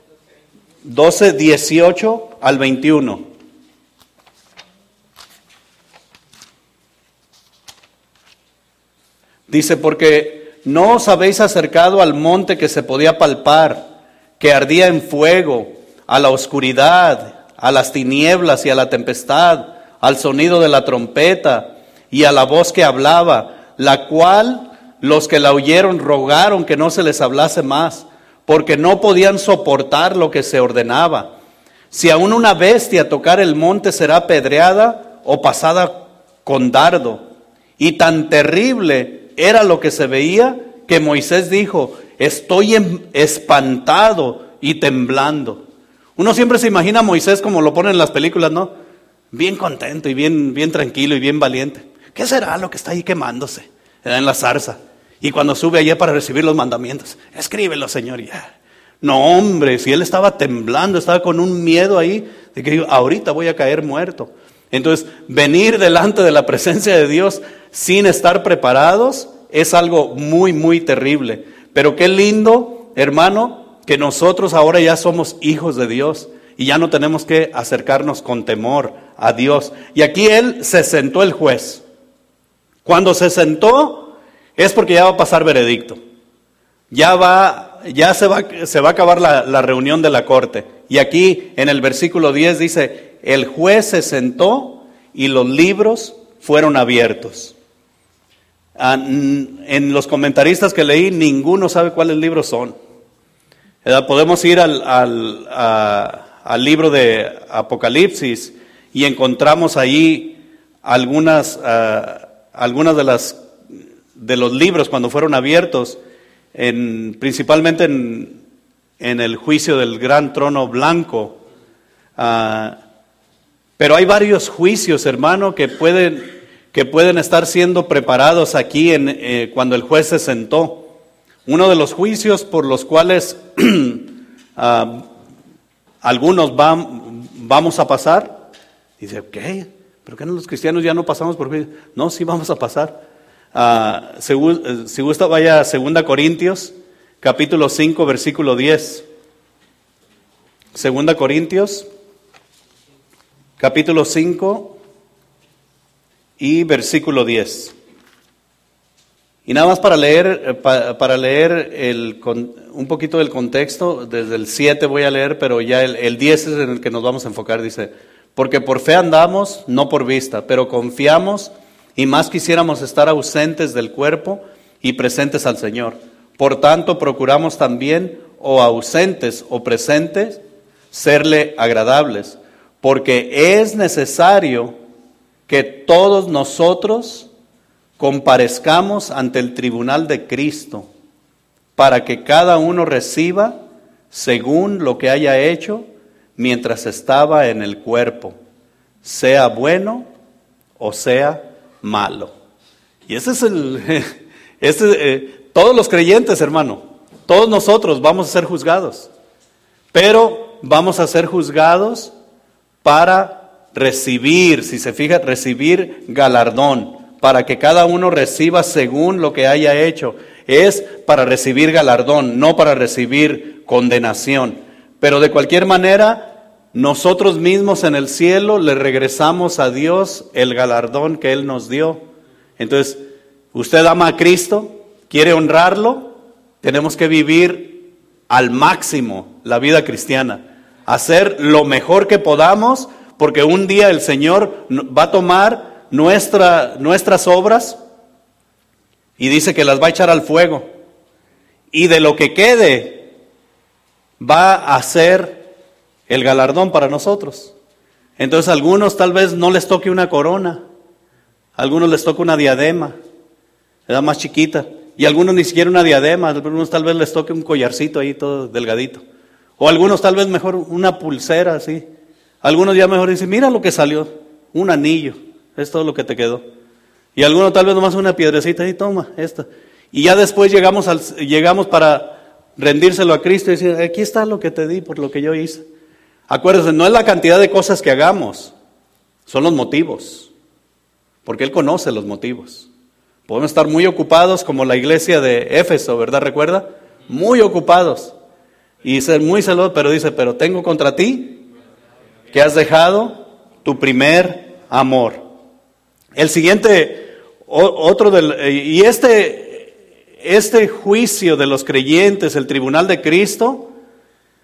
doce, dieciocho al veintiuno. Dice, porque no os habéis acercado al monte que se podía palpar, que ardía en fuego, a la oscuridad, a las tinieblas y a la tempestad, al sonido de la trompeta y a la voz que hablaba, la cual los que la oyeron rogaron que no se les hablase más, porque no podían soportar lo que se ordenaba. Si aún una bestia tocar el monte será apedreada o pasada con dardo. Y tan terrible era lo que se veía que Moisés dijo: estoy espantado y temblando. Uno siempre se imagina a Moisés como lo ponen en las películas, ¿no? Bien contento y bien, bien tranquilo y bien valiente. ¿Qué será lo que está ahí quemándose en la zarza? Y cuando sube allá para recibir los mandamientos, escríbelo, Señor, ya. No, hombre, si él estaba temblando, estaba con un miedo ahí de que ahorita voy a caer muerto. Entonces, venir delante de la presencia de Dios sin estar preparados es algo muy, muy terrible. Pero qué lindo, hermano, que nosotros ahora ya somos hijos de Dios y ya no tenemos que acercarnos con temor a Dios. Y aquí él se sentó, el juez. Cuando se sentó es porque ya va a pasar veredicto. Ya va, ya se va, se va a acabar la, la reunión de la corte. Y aquí en el versículo diez dice: el juez se sentó y los libros fueron abiertos. En los comentaristas que leí, ninguno sabe cuáles libros son. Podemos ir al, al, a, al libro de Apocalipsis y encontramos ahí algunas, uh, algunas de las de los libros cuando fueron abiertos, en, principalmente en, en el juicio del gran trono blanco. Uh, pero hay varios juicios, hermano, que pueden, que pueden estar siendo preparados aquí en, eh, cuando el juez se sentó. Uno de los juicios por los cuales uh, algunos van, vamos a pasar, dice, ¿qué? ¿Pero qué no los cristianos ya no pasamos por juicio? No, sí vamos a pasar. Uh, si, si gusta, vaya a Segunda Corintios, capítulo cinco, versículo diez. Segunda Corintios, capítulo cinco y versículo diez. Y nada más para leer, para, para leer el, un poquito del contexto, desde el siete voy a leer, pero ya el, el diez es en el que nos vamos a enfocar. Dice: porque por fe andamos, no por vista, pero confiamos, y más quisiéramos estar ausentes del cuerpo y presentes al Señor. Por tanto, procuramos también, o ausentes o presentes, serle agradables, porque es necesario que todos nosotros comparezcamos ante el tribunal de Cristo, para que cada uno reciba según lo que haya hecho mientras estaba en el cuerpo, sea bueno o sea malo. Y ese es el, ese, eh, todos los creyentes, hermano, todos nosotros vamos a ser juzgados, pero vamos a ser juzgados para recibir, si se fija, recibir galardón, para que cada uno reciba según lo que haya hecho. Es para recibir galardón, no para recibir condenación. Pero de cualquier manera, nosotros mismos en el cielo le regresamos a Dios el galardón que Él nos dio. Entonces, usted ama a Cristo, quiere honrarlo, tenemos que vivir al máximo la vida cristiana, hacer lo mejor que podamos, porque un día el Señor va a tomar Nuestra, nuestras obras y dice que las va a echar al fuego, y de lo que quede va a ser el galardón para nosotros. Entonces a algunos tal vez no les toque una corona, a algunos les toca una diadema, era más chiquita, y a algunos ni siquiera una diadema, a algunos tal vez les toque un collarcito ahí todo delgadito, o a algunos tal vez mejor una pulsera así, algunos ya mejor dicen, mira lo que salió, un anillo. Es todo lo que te quedó. Y alguno tal vez nomás una piedrecita y toma esta. Y ya después llegamos al, llegamos para rendírselo a Cristo y decir, aquí está lo que te di por lo que yo hice. Acuérdense, no es la cantidad de cosas que hagamos, son los motivos. Porque Él conoce los motivos. Podemos estar muy ocupados como la iglesia de Éfeso, ¿verdad? ¿Recuerda? Muy ocupados. Y ser muy celosos, pero dice, pero tengo contra ti que has dejado tu primer amor. El siguiente, otro del, y este, este juicio de los creyentes, el tribunal de Cristo,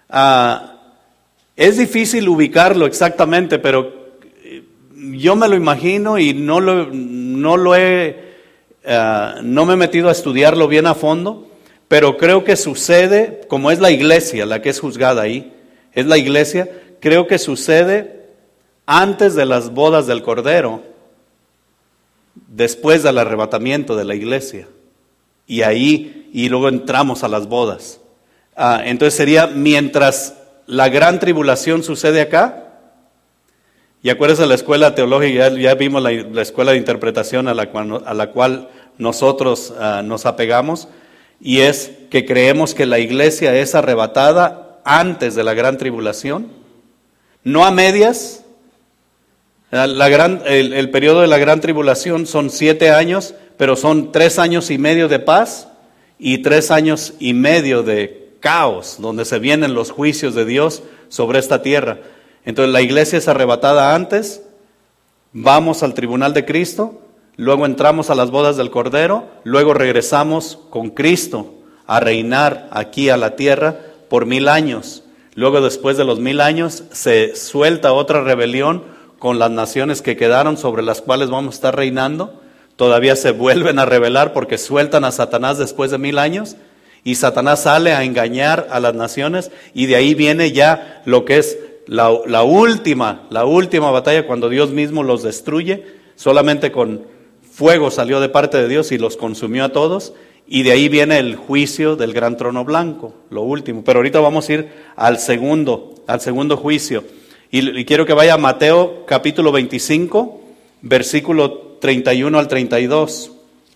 Uh, es difícil ubicarlo exactamente, pero yo me lo imagino y no lo, no lo he, uh, no me he metido a estudiarlo bien a fondo, pero creo que sucede, como es la iglesia la que es juzgada ahí, es la iglesia, creo que sucede antes de las bodas del Cordero, después del arrebatamiento de la iglesia, y ahí, y luego entramos a las bodas. Uh, entonces sería mientras la gran tribulación sucede acá. Y acuérdense de la escuela teológica, ya, ya vimos la, la escuela de interpretación a la cual, a la cual nosotros uh, nos apegamos, y es que creemos que la iglesia es arrebatada antes de la gran tribulación, no a medias. La gran, el, el periodo de la gran tribulación son siete años, pero son tres años y medio de paz y tres años y medio de caos, donde se vienen los juicios de Dios sobre esta tierra. Entonces la iglesia es arrebatada antes, vamos al tribunal de Cristo, luego entramos a las bodas del Cordero, luego regresamos con Cristo a reinar aquí a la tierra por mil años. Luego, después de los mil años, se suelta otra rebelión con las naciones que quedaron, sobre las cuales vamos a estar reinando. Todavía se vuelven a rebelar porque sueltan a Satanás después de mil años, y Satanás sale a engañar a las naciones, y de ahí viene ya lo que es la, la última, la última batalla, cuando Dios mismo los destruye. Solamente con fuego salió de parte de Dios y los consumió a todos, y de ahí viene el juicio del gran trono blanco, lo último. Pero ahorita vamos a ir al segundo, al segundo juicio. Y, y quiero que vaya a Mateo capítulo veinticinco, versículo treinta y uno al treinta y dos.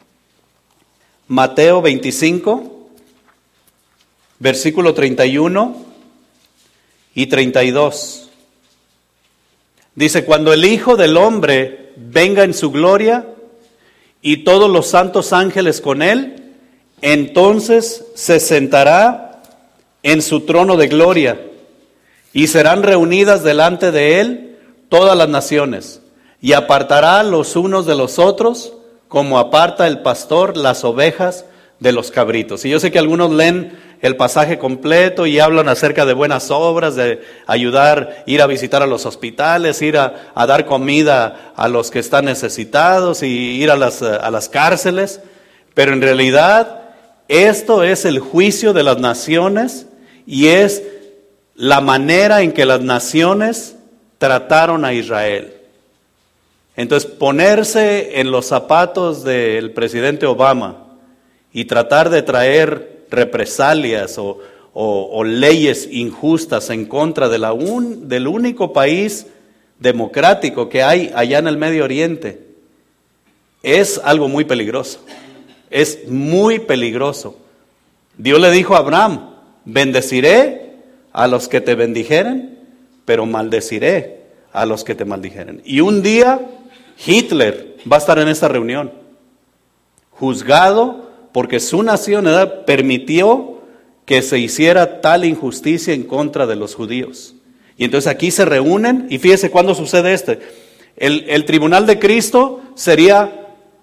Mateo veinticinco, versículo treinta y uno y treinta y dos. Dice: cuando el Hijo del Hombre venga en su gloria y todos los santos ángeles con él, entonces se sentará en su trono de gloria, y serán reunidas delante de él todas las naciones, y apartará los unos de los otros, como aparta el pastor las ovejas de los cabritos. Y yo sé que algunos leen el pasaje completo y hablan acerca de buenas obras, de ayudar, ir a visitar a los hospitales, ir a, a dar comida a los que están necesitados y ir a las, a las cárceles. Pero en realidad esto es el juicio de las naciones, y es la manera en que las naciones trataron a Israel. Entonces, ponerse en los zapatos del presidente Obama y tratar de traer represalias o, o, o leyes injustas en contra de la un, del único país democrático que hay allá en el Medio Oriente, es algo muy peligroso. Es muy peligroso. Dios le dijo a Abraham: bendeciré a los que te bendijeren, pero maldeciré a los que te maldijeren. Y un día Hitler va a estar en esta reunión, juzgado porque su nación, ¿verdad?, permitió que se hiciera tal injusticia en contra de los judíos. Y entonces aquí se reúnen, y fíjese cuándo sucede este. El, el tribunal de Cristo sería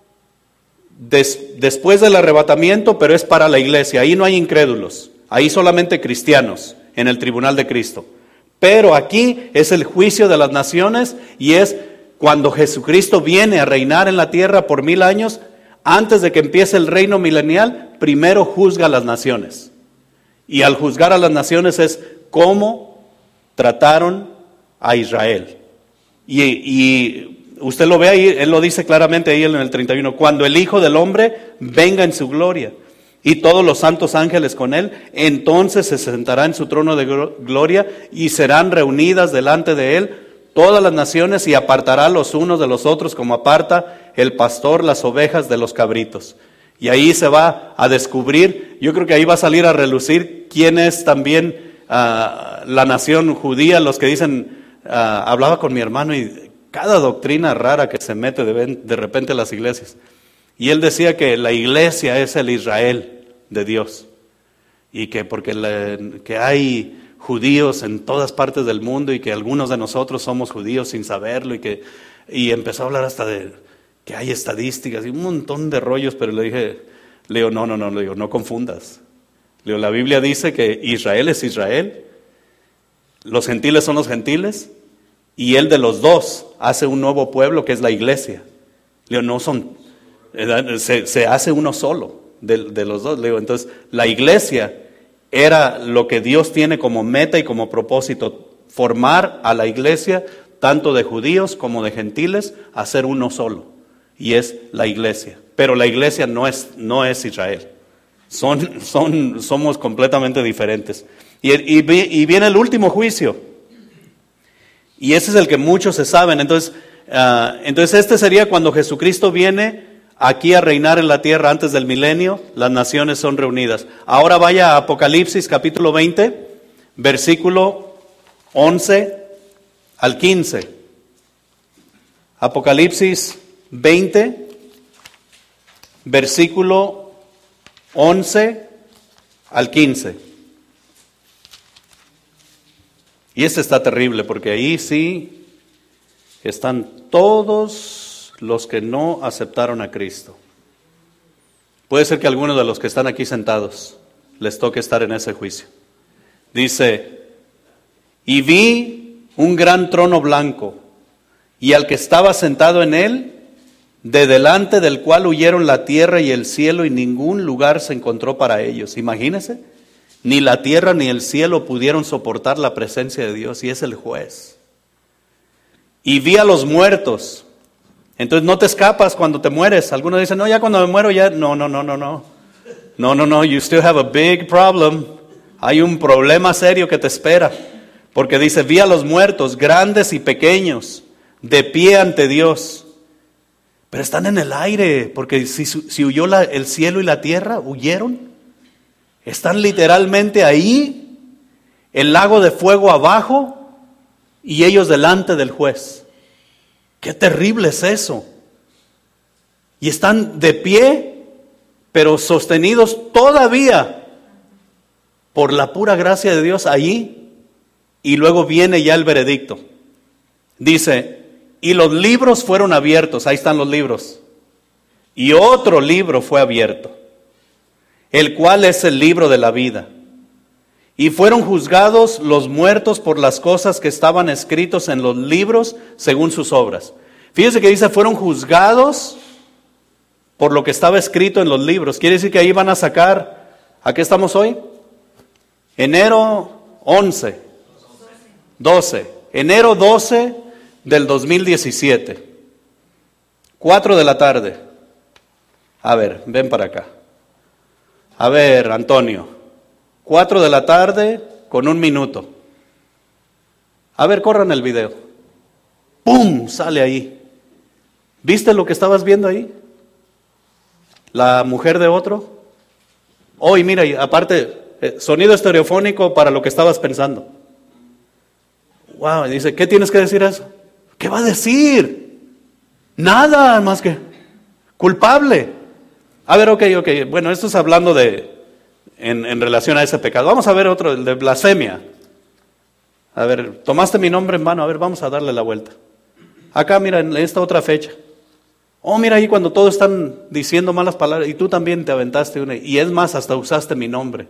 des, después del arrebatamiento, pero es para la iglesia. Ahí no hay incrédulos, ahí solamente cristianos en el tribunal de Cristo. Pero aquí es el juicio de las naciones, y es cuando Jesucristo viene a reinar en la tierra por mil años. Antes de que empiece el reino milenial, primero juzga a las naciones. Y al juzgar a las naciones es cómo trataron a Israel. Y, y usted lo ve ahí, él lo dice claramente ahí en el treinta y uno, cuando el Hijo del Hombre venga en su gloria y todos los santos ángeles con él, entonces se sentará en su trono de gloria, y serán reunidas delante de él todas las naciones, y apartará los unos de los otros, como aparta el pastor las ovejas de los cabritos. Y ahí se va a descubrir, yo creo que ahí va a salir a relucir quién es también uh, la nación judía. Los que dicen, uh, hablaba con mi hermano y cada doctrina rara que se mete de, de repente a las iglesias. Y él decía que la iglesia es el Israel de Dios, y que porque la, que hay judíos en todas partes del mundo, y que algunos de nosotros somos judíos sin saberlo, y que y empezó a hablar hasta de que hay estadísticas y un montón de rollos. Pero le dije, le digo, no, no, no, le digo, no confundas. Le digo, la Biblia dice que Israel es Israel, los gentiles son los gentiles, y Él de los dos hace un nuevo pueblo que es la iglesia. Le digo, no son, se, se hace uno solo de, de los dos. Le digo, entonces, la iglesia era lo que Dios tiene como meta y como propósito, formar a la iglesia, tanto de judíos como de gentiles, a ser uno solo, y es la iglesia. Pero la iglesia no es, no es Israel, son, son, somos completamente diferentes. Y, y, y viene el último juicio, y ese es el que muchos se saben. Entonces, uh, entonces este sería cuando Jesucristo viene aquí a reinar en la tierra antes del milenio, las naciones son reunidas. Ahora vaya a Apocalipsis capítulo veinte, versículo once al quince. Apocalipsis veinte, versículo once al quince. Y este está terrible porque ahí sí están todos los que no aceptaron a Cristo. Puede ser que algunos de los que están aquí sentados les toque estar en ese juicio. Dice, y vi un gran trono blanco, y al que estaba sentado en él, de delante del cual huyeron la tierra y el cielo, y ningún lugar se encontró para ellos. Imagínense, ni la tierra ni el cielo pudieron soportar la presencia de Dios, y es el juez. Y vi a los muertos. Entonces no te escapas cuando te mueres. Algunos dicen, no, ya cuando me muero ya, no, no, no, no, no. No, no, no, you still have a big problem. Hay un problema serio que te espera. Porque dice, vi a los muertos, grandes y pequeños, de pie ante Dios. Pero están en el aire, porque si, si huyó la, el cielo y la tierra, huyeron. Están literalmente ahí, el lago de fuego abajo, y ellos delante del juez. ¡Qué terrible es eso! Y están de pie, pero sostenidos todavía por la pura gracia de Dios allí, y luego viene ya el veredicto. Dice, y los libros fueron abiertos, ahí están los libros, y otro libro fue abierto, el cual es el libro de la vida. Y fueron juzgados los muertos por las cosas que estaban escritos en los libros según sus obras. Fíjense que dice, fueron juzgados por lo que estaba escrito en los libros. Quiere decir que ahí van a sacar, ¿a qué estamos hoy? Enero once, doce, enero doce del dos mil diecisiete, cuatro de la tarde. A ver, ven para acá. A ver, Antonio. Cuatro de la tarde con un minuto. A ver, corran el video. ¡Pum! Sale ahí. ¿Viste lo que estabas viendo ahí? La mujer de otro. Oh, y mira, aparte, eh, sonido estereofónico para lo que estabas pensando. Wow, y dice, ¿qué tienes que decir eso? ¿Qué va a decir? Nada más que culpable. A ver, ok, ok. Bueno, esto es hablando de... En, en relación a ese pecado. Vamos a ver otro, el de blasfemia. A ver, tomaste mi nombre en vano. A ver, vamos a darle la vuelta. Acá, mira, en esta otra fecha. Oh, mira ahí cuando todos están diciendo malas palabras y tú también te aventaste una. Y es más, hasta usaste mi nombre.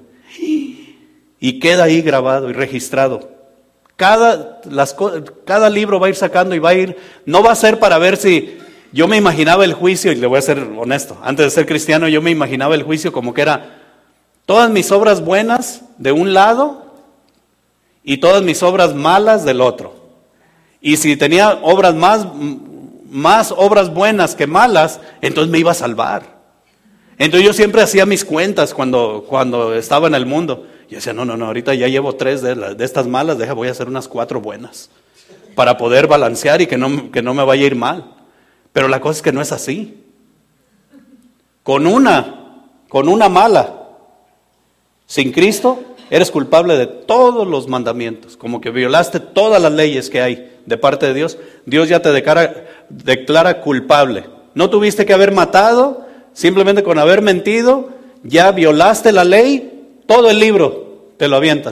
Y queda ahí grabado y registrado. Cada, las, cada libro va a ir sacando y va a ir... No va a ser para ver si... Yo me imaginaba el juicio, y le voy a ser honesto. Antes de ser cristiano yo me imaginaba el juicio como que era... Todas mis obras buenas de un lado y todas mis obras malas del otro. Y si tenía obras más, más obras buenas que malas, entonces me iba a salvar. Entonces yo siempre hacía mis cuentas cuando, cuando estaba en el mundo. Yo decía, no, no, no, ahorita ya llevo tres de, las, de estas malas, deja, voy a hacer unas cuatro buenas. Para poder balancear y que no, que no me vaya a ir mal. Pero la cosa es que no es así. Con una, con una mala. Sin Cristo, eres culpable de todos los mandamientos, como que violaste todas las leyes que hay de parte de Dios. Dios ya te declara, declara culpable. No tuviste que haber matado, simplemente con haber mentido, ya violaste la ley, todo el libro te lo avientan.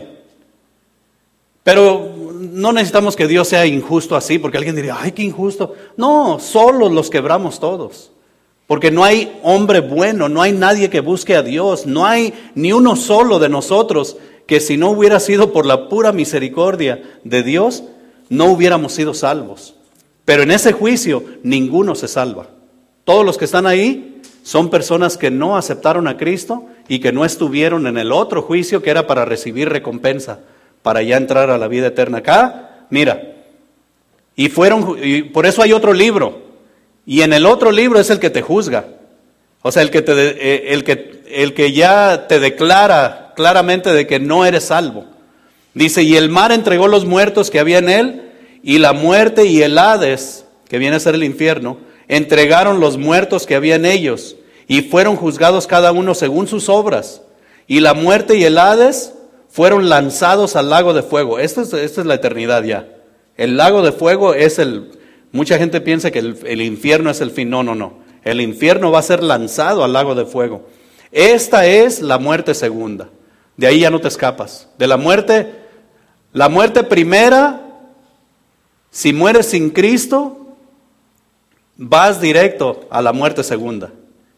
Pero no necesitamos que Dios sea injusto así, porque alguien diría, ay, qué injusto. No, solo los quebramos todos. Porque no hay hombre bueno, no hay nadie que busque a Dios, no hay ni uno solo de nosotros que si no hubiera sido por la pura misericordia de Dios, no hubiéramos sido salvos. Pero en ese juicio ninguno se salva. Todos los que están ahí son personas que no aceptaron a Cristo y que no estuvieron en el otro juicio que era para recibir recompensa, para ya entrar a la vida eterna. Acá, mira, y fueron, y por eso hay otro libro, y en el otro libro es el que te juzga, o sea, el que, te, el que, el que ya te declara claramente de que no eres salvo. Dice, y el mar entregó los muertos que había en él, y la muerte y el Hades, que viene a ser el infierno, entregaron los muertos que había en ellos, y fueron juzgados cada uno según sus obras. Y la muerte y el Hades fueron lanzados al lago de fuego. Esta es, esta es la eternidad ya. El lago de fuego es el... Mucha gente piensa que el, el infierno es el fin. No, no, no. El infierno va a ser lanzado al lago de fuego. Esta es la muerte segunda. De ahí ya no te escapas. De la muerte, la muerte primera, si mueres sin Cristo, vas directo a la muerte segunda.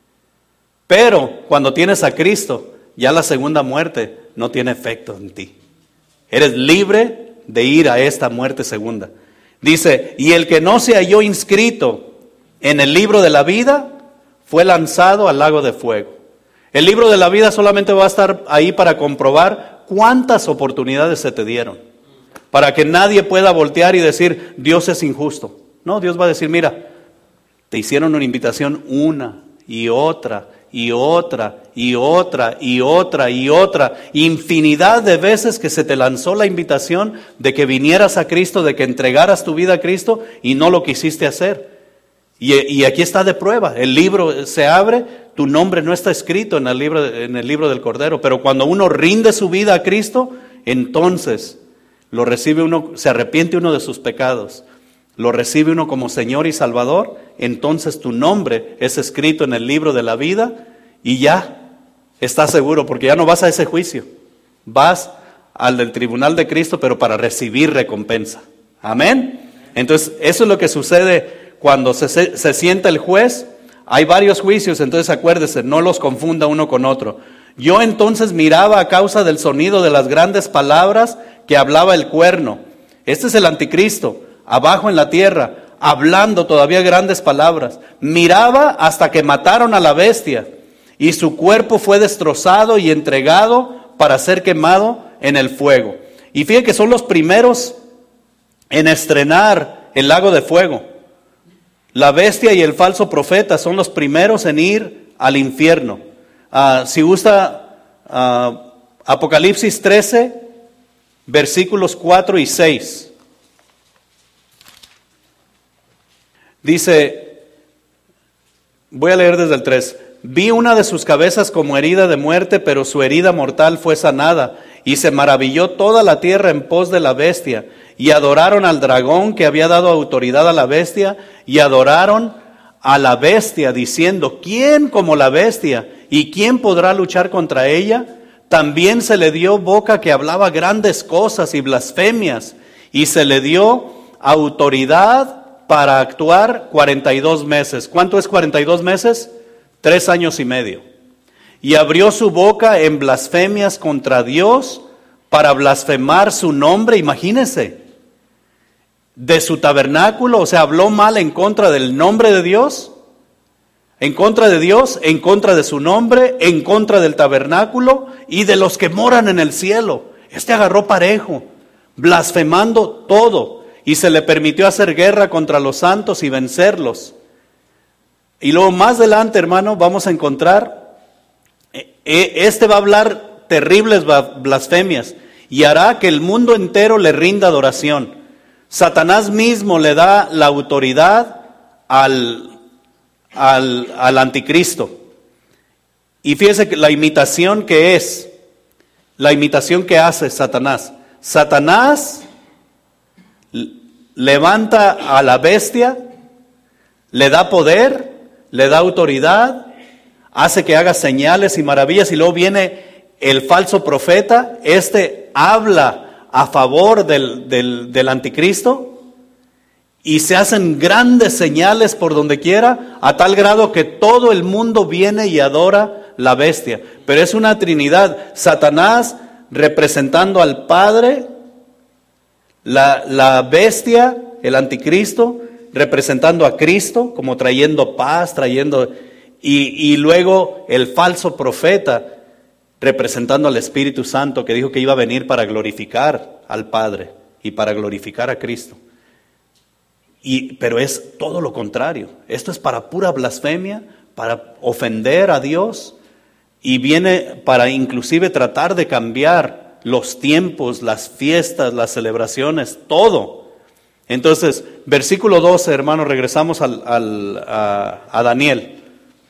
Pero cuando tienes a Cristo, ya la segunda muerte no tiene efecto en ti. Eres libre de ir a esta muerte segunda. Dice, y el que no se halló inscrito en el libro de la vida, fue lanzado al lago de fuego. El libro de la vida solamente va a estar ahí para comprobar cuántas oportunidades se te dieron. Para que nadie pueda voltear y decir, Dios es injusto. No, Dios va a decir, mira, te hicieron una invitación una y otra y otra y otra y otra y otra. Infinidad de veces que se te lanzó la invitación de que vinieras a Cristo, de que entregaras tu vida a Cristo y no lo quisiste hacer. Y, y aquí está de prueba. El libro se abre, tu nombre no está escrito en el libro, en el libro del Cordero. Pero cuando uno rinde su vida a Cristo, entonces lo recibe uno, se arrepiente uno de sus pecados. Lo recibe uno como Señor y Salvador, entonces tu nombre es escrito en el libro de la vida y ya estás seguro, porque ya no vas a ese juicio, vas al del tribunal de Cristo, pero para recibir recompensa. Amén. Entonces, eso es lo que sucede cuando se, se, se sienta el juez. Hay varios juicios, entonces acuérdese, no los confunda uno con otro. Yo entonces miraba a causa del sonido de las grandes palabras que hablaba el cuerno. Este es el anticristo. Abajo en la tierra, hablando todavía grandes palabras. Miraba hasta que mataron a la bestia, y su cuerpo fue destrozado y entregado para ser quemado en el fuego. Y fíjense que son los primeros en estrenar el lago de fuego. La bestia y el falso profeta son los primeros en ir al infierno. Uh, si gusta, uh, Apocalipsis trece, versículos cuatro y seis. Dice, voy a leer desde el tres. Vi una de sus cabezas como herida de muerte, pero su herida mortal fue sanada. Y se maravilló toda la tierra en pos de la bestia. Y adoraron al dragón que había dado autoridad a la bestia. Y adoraron a la bestia diciendo, ¿quién como la bestia? ¿Y quién podrá luchar contra ella? También se le dio boca que hablaba grandes cosas y blasfemias. Y se le dio autoridad para actuar cuarenta y dos meses. ¿Cuánto es cuarenta y dos meses? Tres años y medio. Y abrió su boca en blasfemias contra Dios para blasfemar su nombre. Imagínense, de su tabernáculo, o sea, habló mal en contra del nombre de Dios, en contra de Dios, en contra de su nombre, en contra del tabernáculo y de los que moran en el cielo. Este agarró parejo, blasfemando todo. Y se le permitió hacer guerra contra los santos y vencerlos. Y luego más adelante, hermano, vamos a encontrar, este va a hablar terribles blasfemias y hará que el mundo entero le rinda adoración. Satanás mismo le da la autoridad al, al, al anticristo. Y fíjese que la imitación que es, la imitación que hace Satanás. Satanás levanta a la bestia, le da poder, le da autoridad, hace que haga señales y maravillas, y luego viene el falso profeta. Este habla a favor del, del, del anticristo y se hacen grandes señales por donde quiera, a tal grado que todo el mundo viene y adora la bestia. Pero es una trinidad. Satanás representando al Padre, la, la bestia, el anticristo, representando a Cristo, como trayendo paz, trayendo, y, y luego el falso profeta, representando al Espíritu Santo, que dijo que iba a venir para glorificar al Padre y para glorificar a Cristo. Y, pero es todo lo contrario. Esto es para pura blasfemia, para ofender a Dios, y viene para inclusive tratar de cambiar los tiempos, las fiestas, las celebraciones, todo. Entonces, versículo doce, hermanos, regresamos al, al, a, a Daniel.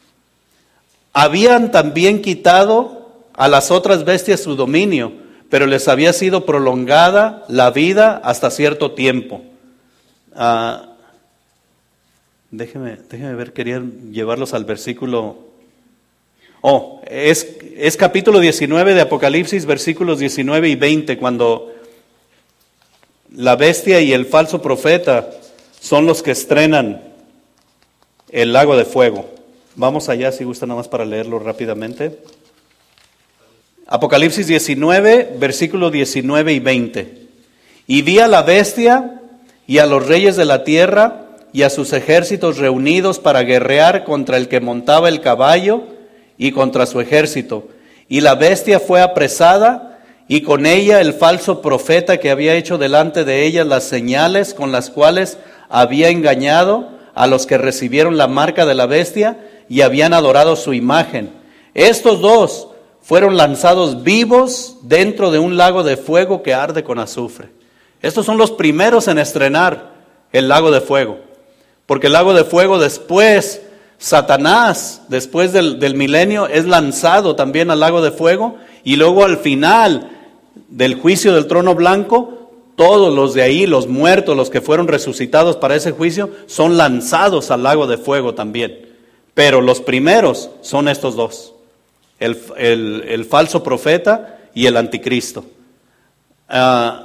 Habían también quitado a las otras bestias su dominio, pero les había sido prolongada la vida hasta cierto tiempo. Uh, déjeme, déjeme ver, quería llevarlos al versículo... Oh, es, es capítulo diecinueve de Apocalipsis, versículos diecinueve y veinte, cuando la bestia y el falso profeta son los que estrenan el lago de fuego. Vamos allá, si gusta, nada más para leerlo rápidamente. Apocalipsis diecinueve, versículos diecinueve y veinte. Y vi a la bestia y a los reyes de la tierra y a sus ejércitos reunidos para guerrear contra el que montaba el caballo y contra su ejército. Y la bestia fue apresada, y con ella el falso profeta que había hecho delante de ella las señales con las cuales había engañado a los que recibieron la marca de la bestia y habían adorado su imagen. Estos dos fueron lanzados vivos dentro de un lago de fuego que arde con azufre. Estos son los primeros en estrenar el lago de fuego, porque el lago de fuego después... Satanás, después del, del milenio, es lanzado también al lago de fuego, y luego al final del juicio del trono blanco, todos los de ahí, los muertos, los que fueron resucitados para ese juicio, son lanzados al lago de fuego también. Pero los primeros son estos dos, el, el, el falso profeta y el anticristo. Uh,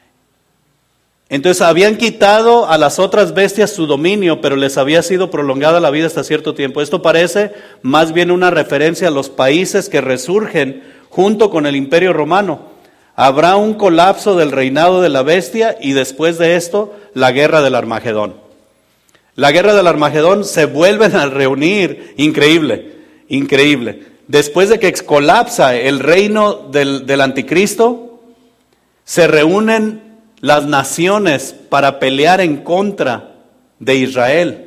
Entonces habían quitado a las otras bestias su dominio, pero les había sido prolongada la vida hasta cierto tiempo. Esto parece más bien una referencia a los países que resurgen junto con el Imperio Romano. Habrá un colapso del reinado de la bestia y después de esto la guerra del Armagedón. La guerra del Armagedón se vuelven a reunir, increíble, increíble. Después de que colapsa el reino del, del anticristo, se reúnen las naciones para pelear en contra de Israel.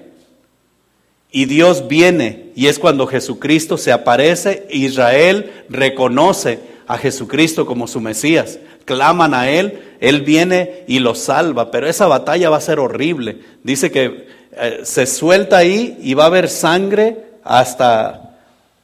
Y Dios viene, y es cuando Jesucristo se aparece, Israel reconoce a Jesucristo como su Mesías, claman a Él, Él viene y los salva, pero esa batalla va a ser horrible. Dice que eh, se suelta ahí y va a haber sangre hasta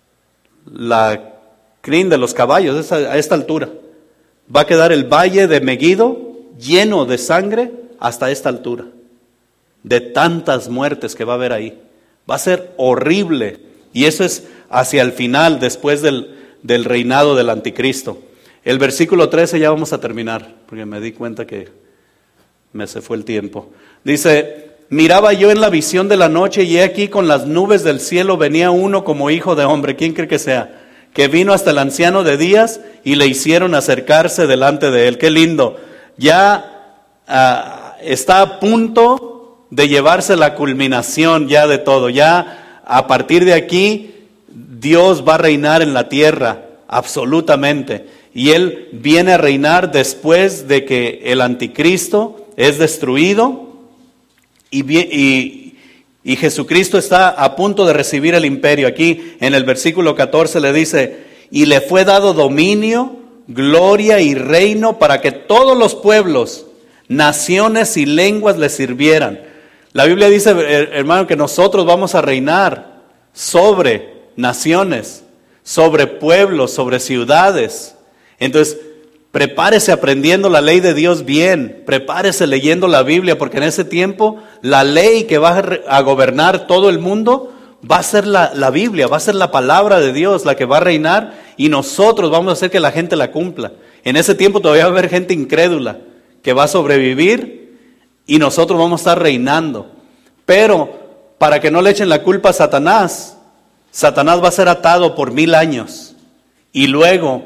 la crin de los caballos, a esta altura. Va a quedar el valle de Megiddo lleno de sangre hasta esta altura, de tantas muertes que va a haber ahí. Va a ser horrible, y eso es hacia el final, después del, del reinado del anticristo. El versículo trece, ya vamos a terminar, porque me di cuenta que me se fue el tiempo. Dice: miraba yo en la visión de la noche, y he aquí con las nubes del cielo venía uno como hijo de hombre. ¿Quién cree que sea? Que vino hasta el anciano de días y le hicieron acercarse delante de él. ¡Qué lindo! Ya uh, está a punto de llevarse la culminación ya de todo. Ya a partir de aquí Dios va a reinar en la tierra absolutamente, y Él viene a reinar después de que el anticristo es destruido y, y, y Jesucristo está a punto de recibir el imperio. Aquí en el versículo catorce le dice: y le fue dado dominio, gloria y reino para que todos los pueblos, naciones y lenguas le sirvieran. La Biblia dice, hermano, que nosotros vamos a reinar sobre naciones, sobre pueblos, sobre ciudades. Entonces, prepárese aprendiendo la ley de Dios bien, prepárese leyendo la Biblia, porque en ese tiempo la ley que va a gobernar todo el mundo va a ser la, la Biblia, va a ser la palabra de Dios la que va a reinar, y nosotros vamos a hacer que la gente la cumpla. En ese tiempo todavía va a haber gente incrédula que va a sobrevivir, y nosotros vamos a estar reinando. Pero para que no le echen la culpa a Satanás, Satanás va a ser atado por mil años, y luego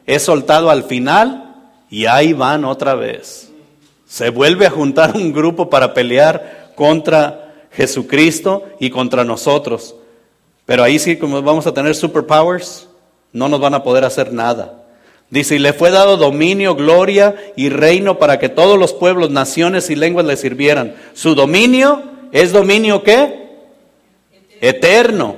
es soltado al final y ahí van otra vez. Se vuelve a juntar un grupo para pelear contra Jesucristo y contra nosotros. Pero ahí sí, como vamos a tener superpowers, no nos van a poder hacer nada. Dice, y le fue dado dominio, gloria y reino para que todos los pueblos, naciones y lenguas le sirvieran. Su dominio es dominio ¿qué? Eterno,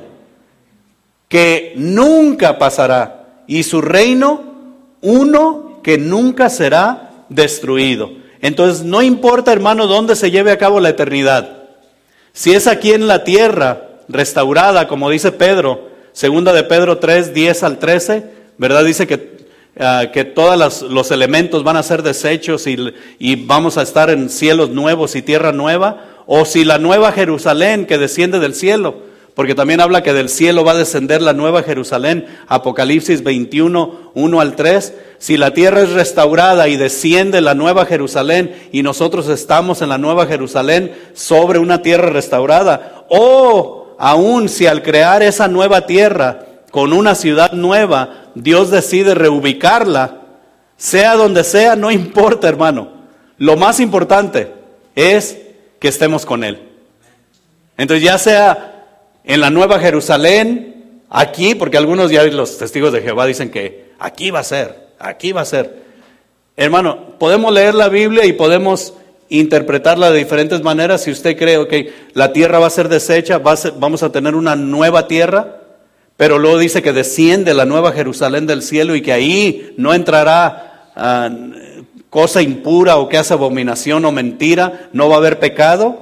que nunca pasará. Y su reino, uno que nunca será destruido. Entonces, no importa, hermano, dónde se lleve a cabo la eternidad. Si es aquí en la tierra, restaurada, como dice Pedro, segunda de Pedro tres, diez al trece, ¿verdad? Dice que Uh, que todos los elementos van a ser desechos y, y vamos a estar en cielos nuevos y tierra nueva, o si la nueva Jerusalén que desciende del cielo, porque también habla que del cielo va a descender la nueva Jerusalén, Apocalipsis veintiuno, uno al tres, si la tierra es restaurada y desciende la nueva Jerusalén y nosotros estamos en la nueva Jerusalén sobre una tierra restaurada, o aún si al crear esa nueva tierra con una ciudad nueva, Dios decide reubicarla, sea donde sea, no importa, hermano. Lo más importante es que estemos con Él. Entonces, ya sea en la Nueva Jerusalén, aquí, porque algunos ya los testigos de Jehová dicen que aquí va a ser, aquí va a ser. Hermano, podemos leer la Biblia y podemos interpretarla de diferentes maneras. Si usted cree que okay, la tierra va a ser deshecha, va a ser, vamos a tener una nueva tierra, pero luego dice que desciende la nueva Jerusalén del cielo y que ahí no entrará uh, cosa impura o que hace abominación o mentira, no va a haber pecado.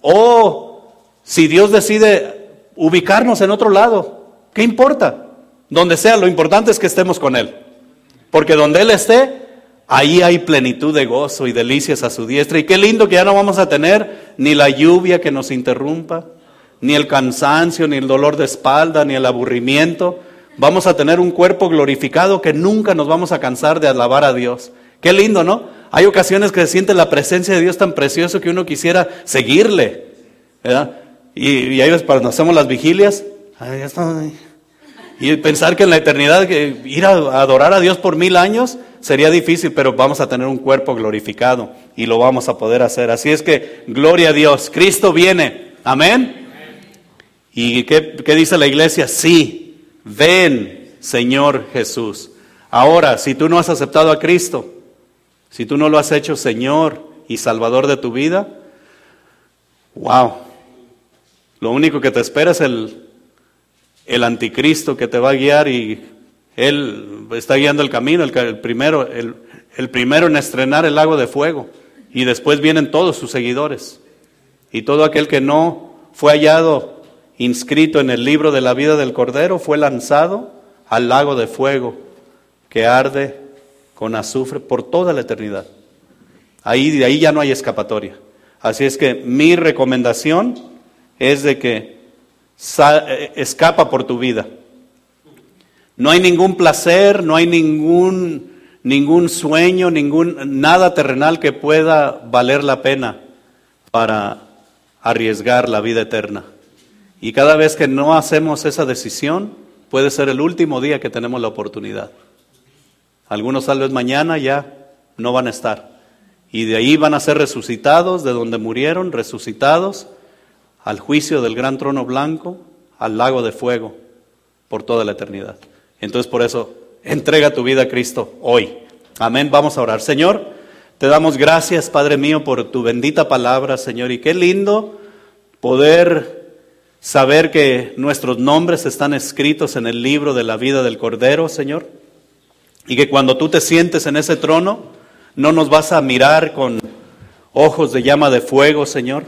O si Dios decide ubicarnos en otro lado, ¿qué importa? Donde sea, lo importante es que estemos con Él. Porque donde Él esté, ahí hay plenitud de gozo y delicias a su diestra. Y qué lindo que ya no vamos a tener ni la lluvia que nos interrumpa, ni el cansancio, ni el dolor de espalda, ni el aburrimiento. Vamos a tener un cuerpo glorificado que nunca nos vamos a cansar de alabar a Dios. Qué lindo, ¿no? Hay ocasiones que se siente la presencia de Dios tan precioso que uno quisiera seguirle, ¿verdad? Y, y ahí ves, cuando hacemos las vigilias, ay, ya está, ay. Y pensar que en la eternidad que ir a adorar a Dios por mil años sería difícil, pero vamos a tener un cuerpo glorificado y lo vamos a poder hacer. Así es que, gloria a Dios, Cristo viene, amén. ¿Y qué, qué dice la iglesia? Sí, ven, Señor Jesús. Ahora, si tú no has aceptado a Cristo, si tú no lo has hecho Señor y Salvador de tu vida, wow, lo único que te espera es el, el anticristo que te va a guiar y Él está guiando el camino, el, el, primero, el, el primero en estrenar el lago de fuego, y después vienen todos sus seguidores. Y todo aquel que no fue hallado inscrito en el libro de la vida del Cordero fue lanzado al lago de fuego que arde con azufre por toda la eternidad. Ahí, de ahí ya no hay escapatoria. Así es que mi recomendación es de que sa- escapa por tu vida. No hay ningún placer, no hay ningún, ningún sueño, ningún, nada terrenal que pueda valer la pena para arriesgar la vida eterna. Y cada vez que no hacemos esa decisión, puede ser el último día que tenemos la oportunidad. Algunos tal vez mañana ya no van a estar. Y de ahí van a ser resucitados, de donde murieron, resucitados, al juicio del gran trono blanco, al lago de fuego, por toda la eternidad. Entonces por eso, entrega tu vida a Cristo hoy. Amén, vamos a orar. Señor, te damos gracias, Padre mío, por tu bendita palabra, Señor. Y qué lindo poder saber que nuestros nombres están escritos en el libro de la vida del Cordero, Señor. Y que cuando tú te sientes en ese trono, no nos vas a mirar con ojos de llama de fuego, Señor,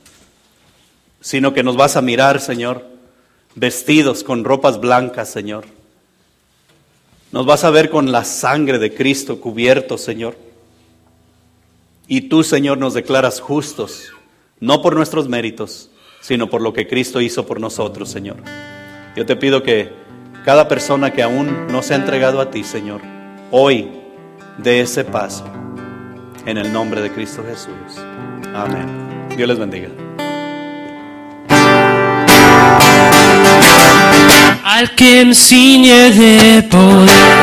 sino que nos vas a mirar, Señor, vestidos con ropas blancas, Señor. Nos vas a ver con la sangre de Cristo cubiertos, Señor. Y tú, Señor, nos declaras justos, no por nuestros méritos, sino por lo que Cristo hizo por nosotros, Señor. Yo te pido que cada persona que aún no se ha entregado a ti, Señor, hoy dé ese paso, en el nombre de Cristo Jesús. Amén. Dios les bendiga. Al que me ciñe de poder.